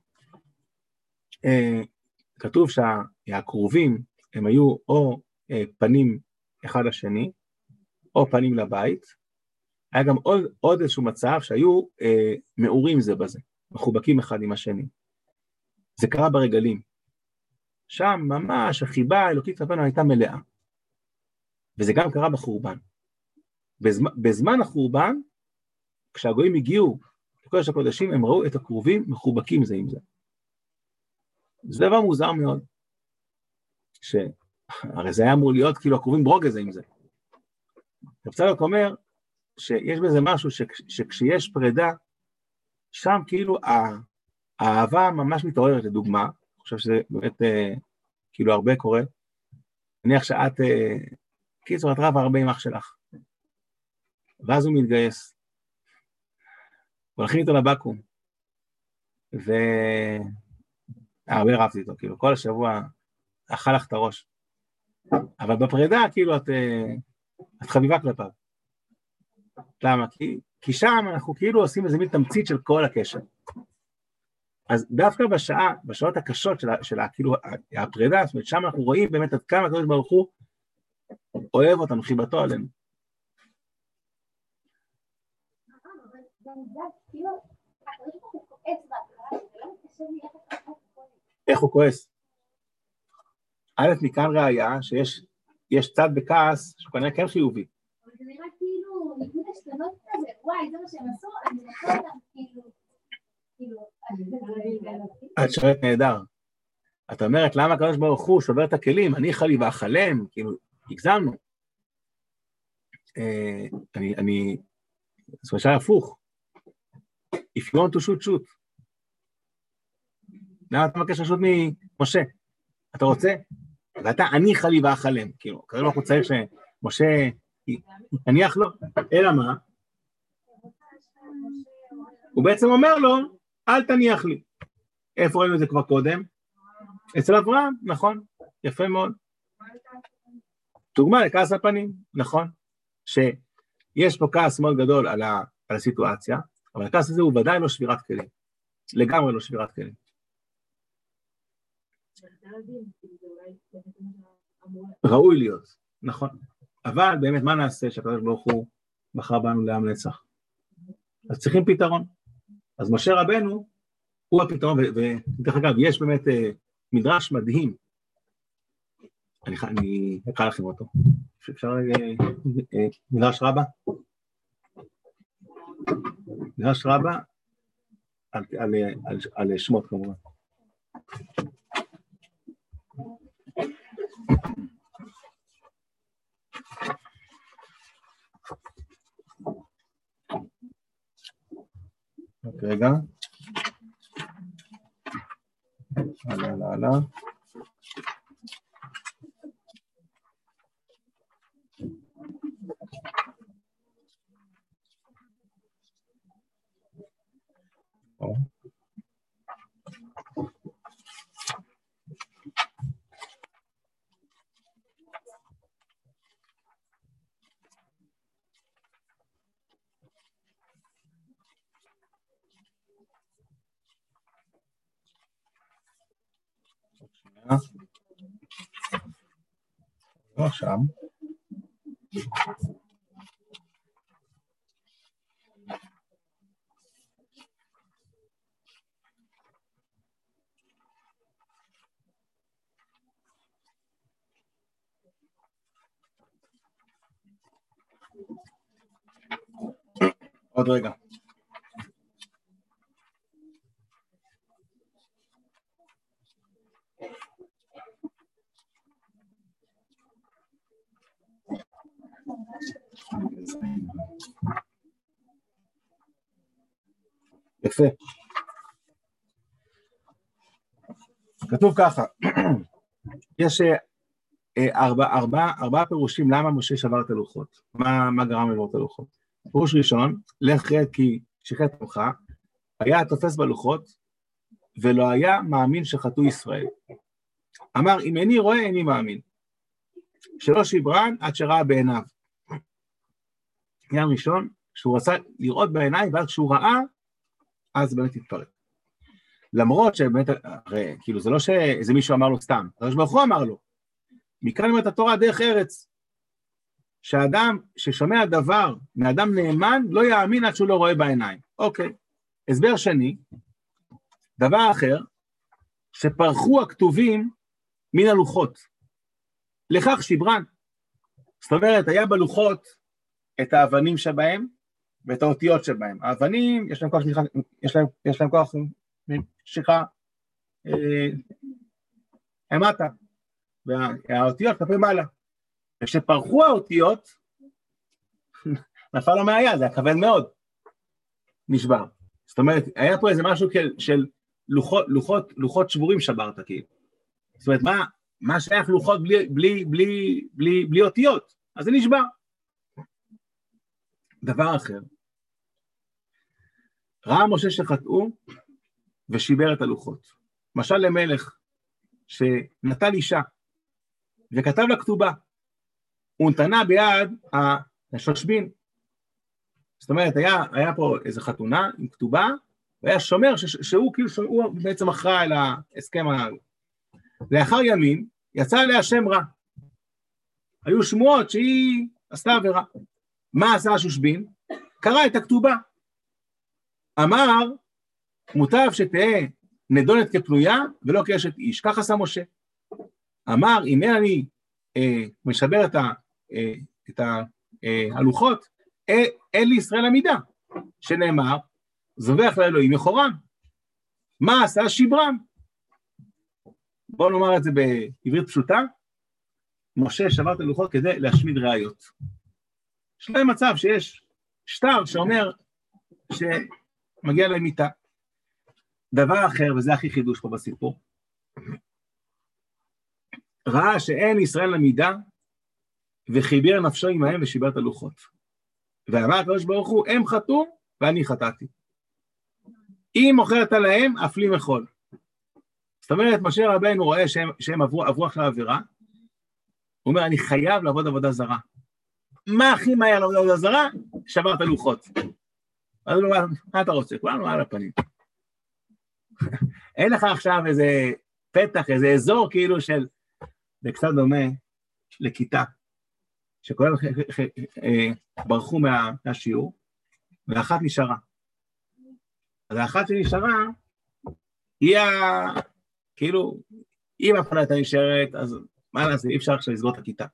כתוב שהקרובים הם היו או פנים אחד לשני, או פנים לבית. היה גם עוד, עוד איזשהו מצב שהיו אה, מאורים זה בזה, מחובקים אחד עם השני. זה קרה ברגלים. שם ממש החיבה האלוקית כלפינו הייתה מלאה. וזה גם קרה בחורבן. בזמן, בזמן החורבן, כשהגויים הגיעו לקודש הקודשים, הם ראו את הקרובים מחובקים זה עם זה. זה דבר מוזר מאוד. ש... הרי זה היה אמור להיות כאילו הקרובים ברוגע זה עם זה. רב צדוק אומר שיש בזה משהו ש... שכשיש פרידה, שם כאילו האהבה ממש מתעוררת לדוגמה, אני חושב שזה באמת אה, כאילו הרבה קורה, נניח שאת, אה, קיצור, את רבה הרבה עם אח שלך, ואז הוא מתגייס, הולכים איתו לבקו"ם, והרבה רבתי איתו, כאילו כל השבוע אכל לך את הראש, אבל בפרידה כאילו את, את חביבה כלפיו. למה? כי, כי שם אנחנו כאילו עושים איזה מין תמצית של כל הקשר. אז דווקא בשעה, בשעות הקשות של, של כאילו הפרידה, זאת אומרת, שם אנחנו רואים באמת עד כמה הקדוש ברוך הוא אוהב אותנו, חיבתו עלינו. איך הוא כועס? א', מכאן ראיה שיש יש צד בכעס שכנראה כן חיובי. אבל זה נראה כאילו, ניתנו לשתנות כזה, וואי, זה מה שהם עשו, אני נתנו אותם כאילו, כאילו, את שואלת נהדר. את אומרת, למה הקדוש ברוך הוא שובר את הכלים? אני חלי ואכלם, כאילו, הגזמנו. אני, אני, זאת אומרת שהיה הפוך. If you want to shoot, shoot. למה אתה מבקש לשוט ממשה? אתה רוצה? ואתה, אני חלי ואכלם. כאילו, כזה לא אנחנו צריך שמשה יניח לו, אלא מה? הוא בעצם אומר לו, אל תניח לי. איפה ראינו את זה כבר קודם? אצל אברהם, נכון, יפה מאוד. דוגמה לכעס הפנים, נכון, שיש פה כעס מאוד גדול על, ה, על הסיטואציה, אבל הכעס הזה הוא ודאי לא שבירת כלים, לגמרי לא שבירת כלים. ראוי להיות, נכון, אבל באמת מה נעשה שהקדוש ברוך הוא בחר בנו לעם נצח? אז צריכים פתרון. אז משה רבנו הוא הפתרון, ודרך אגב, יש באמת מדרש מדהים, אני, אני אקרא לכם אותו, אפשר מדרש רבה? מדרש רבה על, על, על, על שמות כמובן. רק רגע. הלאה, הלאה, הלאה. לא שם. עוד רגע. יפה. כתוב ככה, יש ארבע, ארבע, ארבעה פירושים למה משה שבר את הלוחות, מה, מה גרם לבור את הלוחות. פירוש ראשון, לך רד כי שחט עמך, היה תופס בלוחות, ולא היה מאמין שחטאו ישראל. אמר, אם איני רואה, איני מאמין. שלא שברן עד שראה בעיניו. עניין ראשון, שהוא רצה לראות בעיניים, ואז כשהוא ראה, אז באמת התפרק. למרות שבאמת, הרי, כאילו, זה לא שאיזה מישהו אמר לו סתם, הקדוש ברוך הוא אמר לו, מכאן אומרת התורה דרך ארץ, שהאדם ששומע דבר מאדם נאמן, לא יאמין עד שהוא לא רואה בעיניים. אוקיי. הסבר שני, דבר אחר, שפרחו הכתובים מן הלוחות, לכך שיברן. זאת אומרת, היה בלוחות את האבנים שבהם, ואת האותיות שבהם. האבנים, יש להם כוח שליחה, יש להם, יש להם כוח שליחה, אה, המטה, והאותיות כלפי מעלה. וכשפרחו האותיות, נפל לו מהיד, זה היה כבד מאוד, נשבר. זאת אומרת, היה פה איזה משהו של לוחות, לוחות, לוחות שבורים שברת, כאילו. זאת אומרת, מה, מה שייך לוחות בלי, בלי, בלי, בלי, בלי אותיות? אז זה נשבר. דבר אחר, ראה משה שחטאו ושיבר את הלוחות. משל למלך שנטל אישה וכתב לה כתובה, הוא נתנה ביד השושבין. זאת אומרת, היה, היה פה איזו חתונה עם כתובה, והיה שומר ש, שהוא כאילו, הוא בעצם אחראי על ההסכם הנ"ל. לאחר ימים יצא עליה שם רע. היו שמועות שהיא עשתה עבירה. מה עשה השושבין? קרא את הכתובה. אמר, מוטב שתהיה נדונת כפנויה ולא כאשת איש. כך עשה משה. אמר, אם אין אני אה, משבר את, ה, אה, את ה, אה, הלוחות, אה, אין לי ישראל עמידה. שנאמר, זובח לאלוהים יחורם. מה עשה? שיברם. בואו נאמר את זה בעברית פשוטה. משה שבר את הלוחות כדי להשמיד ראיות. יש להם מצב שיש שטר שאומר שמגיע להם מיטה. דבר אחר, וזה הכי חידוש פה בסיפור, ראה שאין ישראל עמידה, וחיבר נפשו עמהם ושיבר את הלוחות. ואמר הקדוש ברוך הוא, הם חטאו ואני חטאתי. אם מוכרת עליהם, אף לי מחול. זאת אומרת, משה רבנו רואה שהם, שהם עברו, עברו אחרי העבירה, הוא אומר, אני חייב לעבוד עבודה זרה. מה הכי מהר לעבוד עבודה זרה? שברת לוחות. אז הוא אומר, מה אתה רוצה? כולנו על הפנים. אין לך עכשיו איזה פתח, איזה אזור כאילו של, זה קצת דומה לכיתה, שכולם ברחו מה, מהשיעור, ואחת נשארה. אז האחת שנשארה, היא ה... כאילו, אם אף אחד הייתה נשארת, אז מה נעשה? אי אפשר עכשיו לסגור את הכיתה.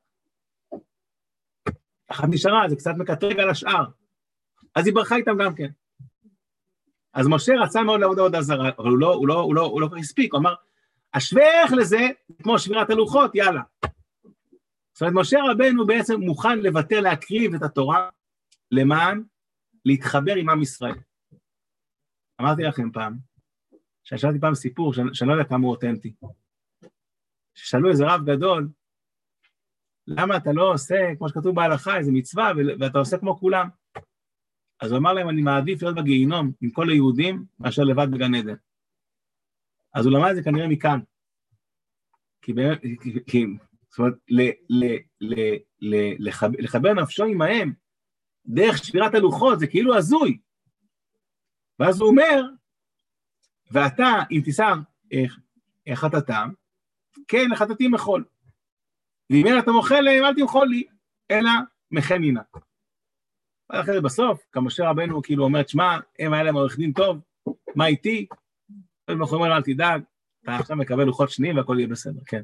אחת נשארה, זה קצת מקטרג על השאר. אז היא ברחה איתם גם כן. אז משה רצה מאוד לעבוד עבודה זרה, אבל הוא לא, הוא לא, הוא לא, הוא לא כבר הספיק, הוא אמר, השווה לזה, כמו שבירת הלוחות, יאללה. זאת אומרת, משה רבנו בעצם מוכן לוותר, להקריב את התורה, למען להתחבר עם עם ישראל. אמרתי לכם פעם, ששאלתי פעם סיפור, שאני לא יודע כמה הוא אותנטי. ששאלו איזה רב גדול, למה אתה לא עושה, כמו שכתוב בהלכה, איזה מצווה, ואתה עושה כמו כולם? אז הוא אמר להם, אני מעדיף להיות בגיהינום עם כל היהודים, מאשר לבד בגן עדן. אז הוא למד את זה כנראה מכאן. כי באמת, כי, זאת אומרת, ל, ל, ל, ל, לחבר, לחבר נפשו עמהם, דרך שבירת הלוחות, זה כאילו הזוי. ואז הוא אומר, ואתה, אם תישא חטאתם, כן, לחטאתי מחול. ואם אין אתה מוחל להם, אל תמחול לי, אלא מחנינה. אחרי בסוף, כמשה רבנו כאילו אומר, שמה, הם היה להם עורך דין טוב, מה איתי? הם אומרים, אל תדאג, אתה עכשיו מקבל לוחות שניים והכל יהיה בסדר, כן.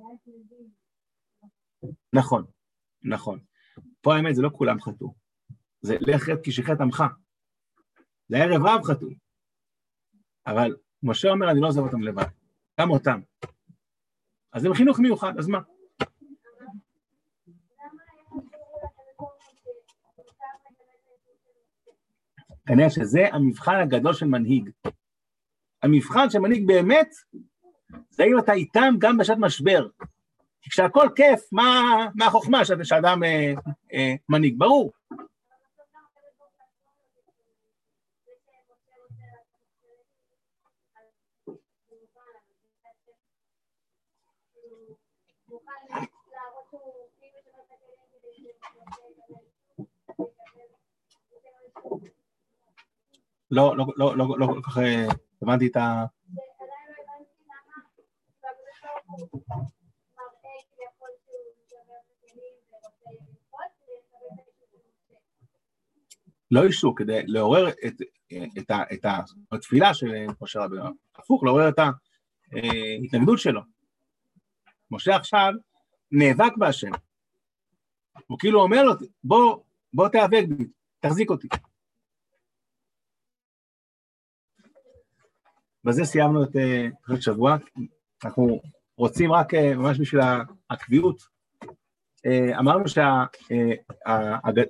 נכון, נכון. פה האמת זה לא כולם חטאו. זה לך רד כי שחט עמך. זה ערב רב חטאו. אבל משה אומר, אני לא עוזב אותם לבד. גם אותם. אז זה חינוך מיוחד, אז מה? כנראה שזה המבחן הגדול של מנהיג. המבחן של מנהיג באמת, זה אם אתה איתם גם בשעת משבר. כשהכל כיף, מה, מה החוכמה שאדם אה, אה, מנהיג? ברור. לא, לא, לא, לא, לא כל כך הבנתי את ה... לא אישו, כדי לעורר את, את, את, את התפילה של משה רבנו, הפוך, לעורר את ההתנגדות שלו. משה עכשיו נאבק בהשם. הוא כאילו אומר לו, בוא, בוא תאבק בי, תחזיק אותי. בזה סיימנו את פרשת שבוע. אנחנו רוצים רק ממש בשביל הקביעות. אמרנו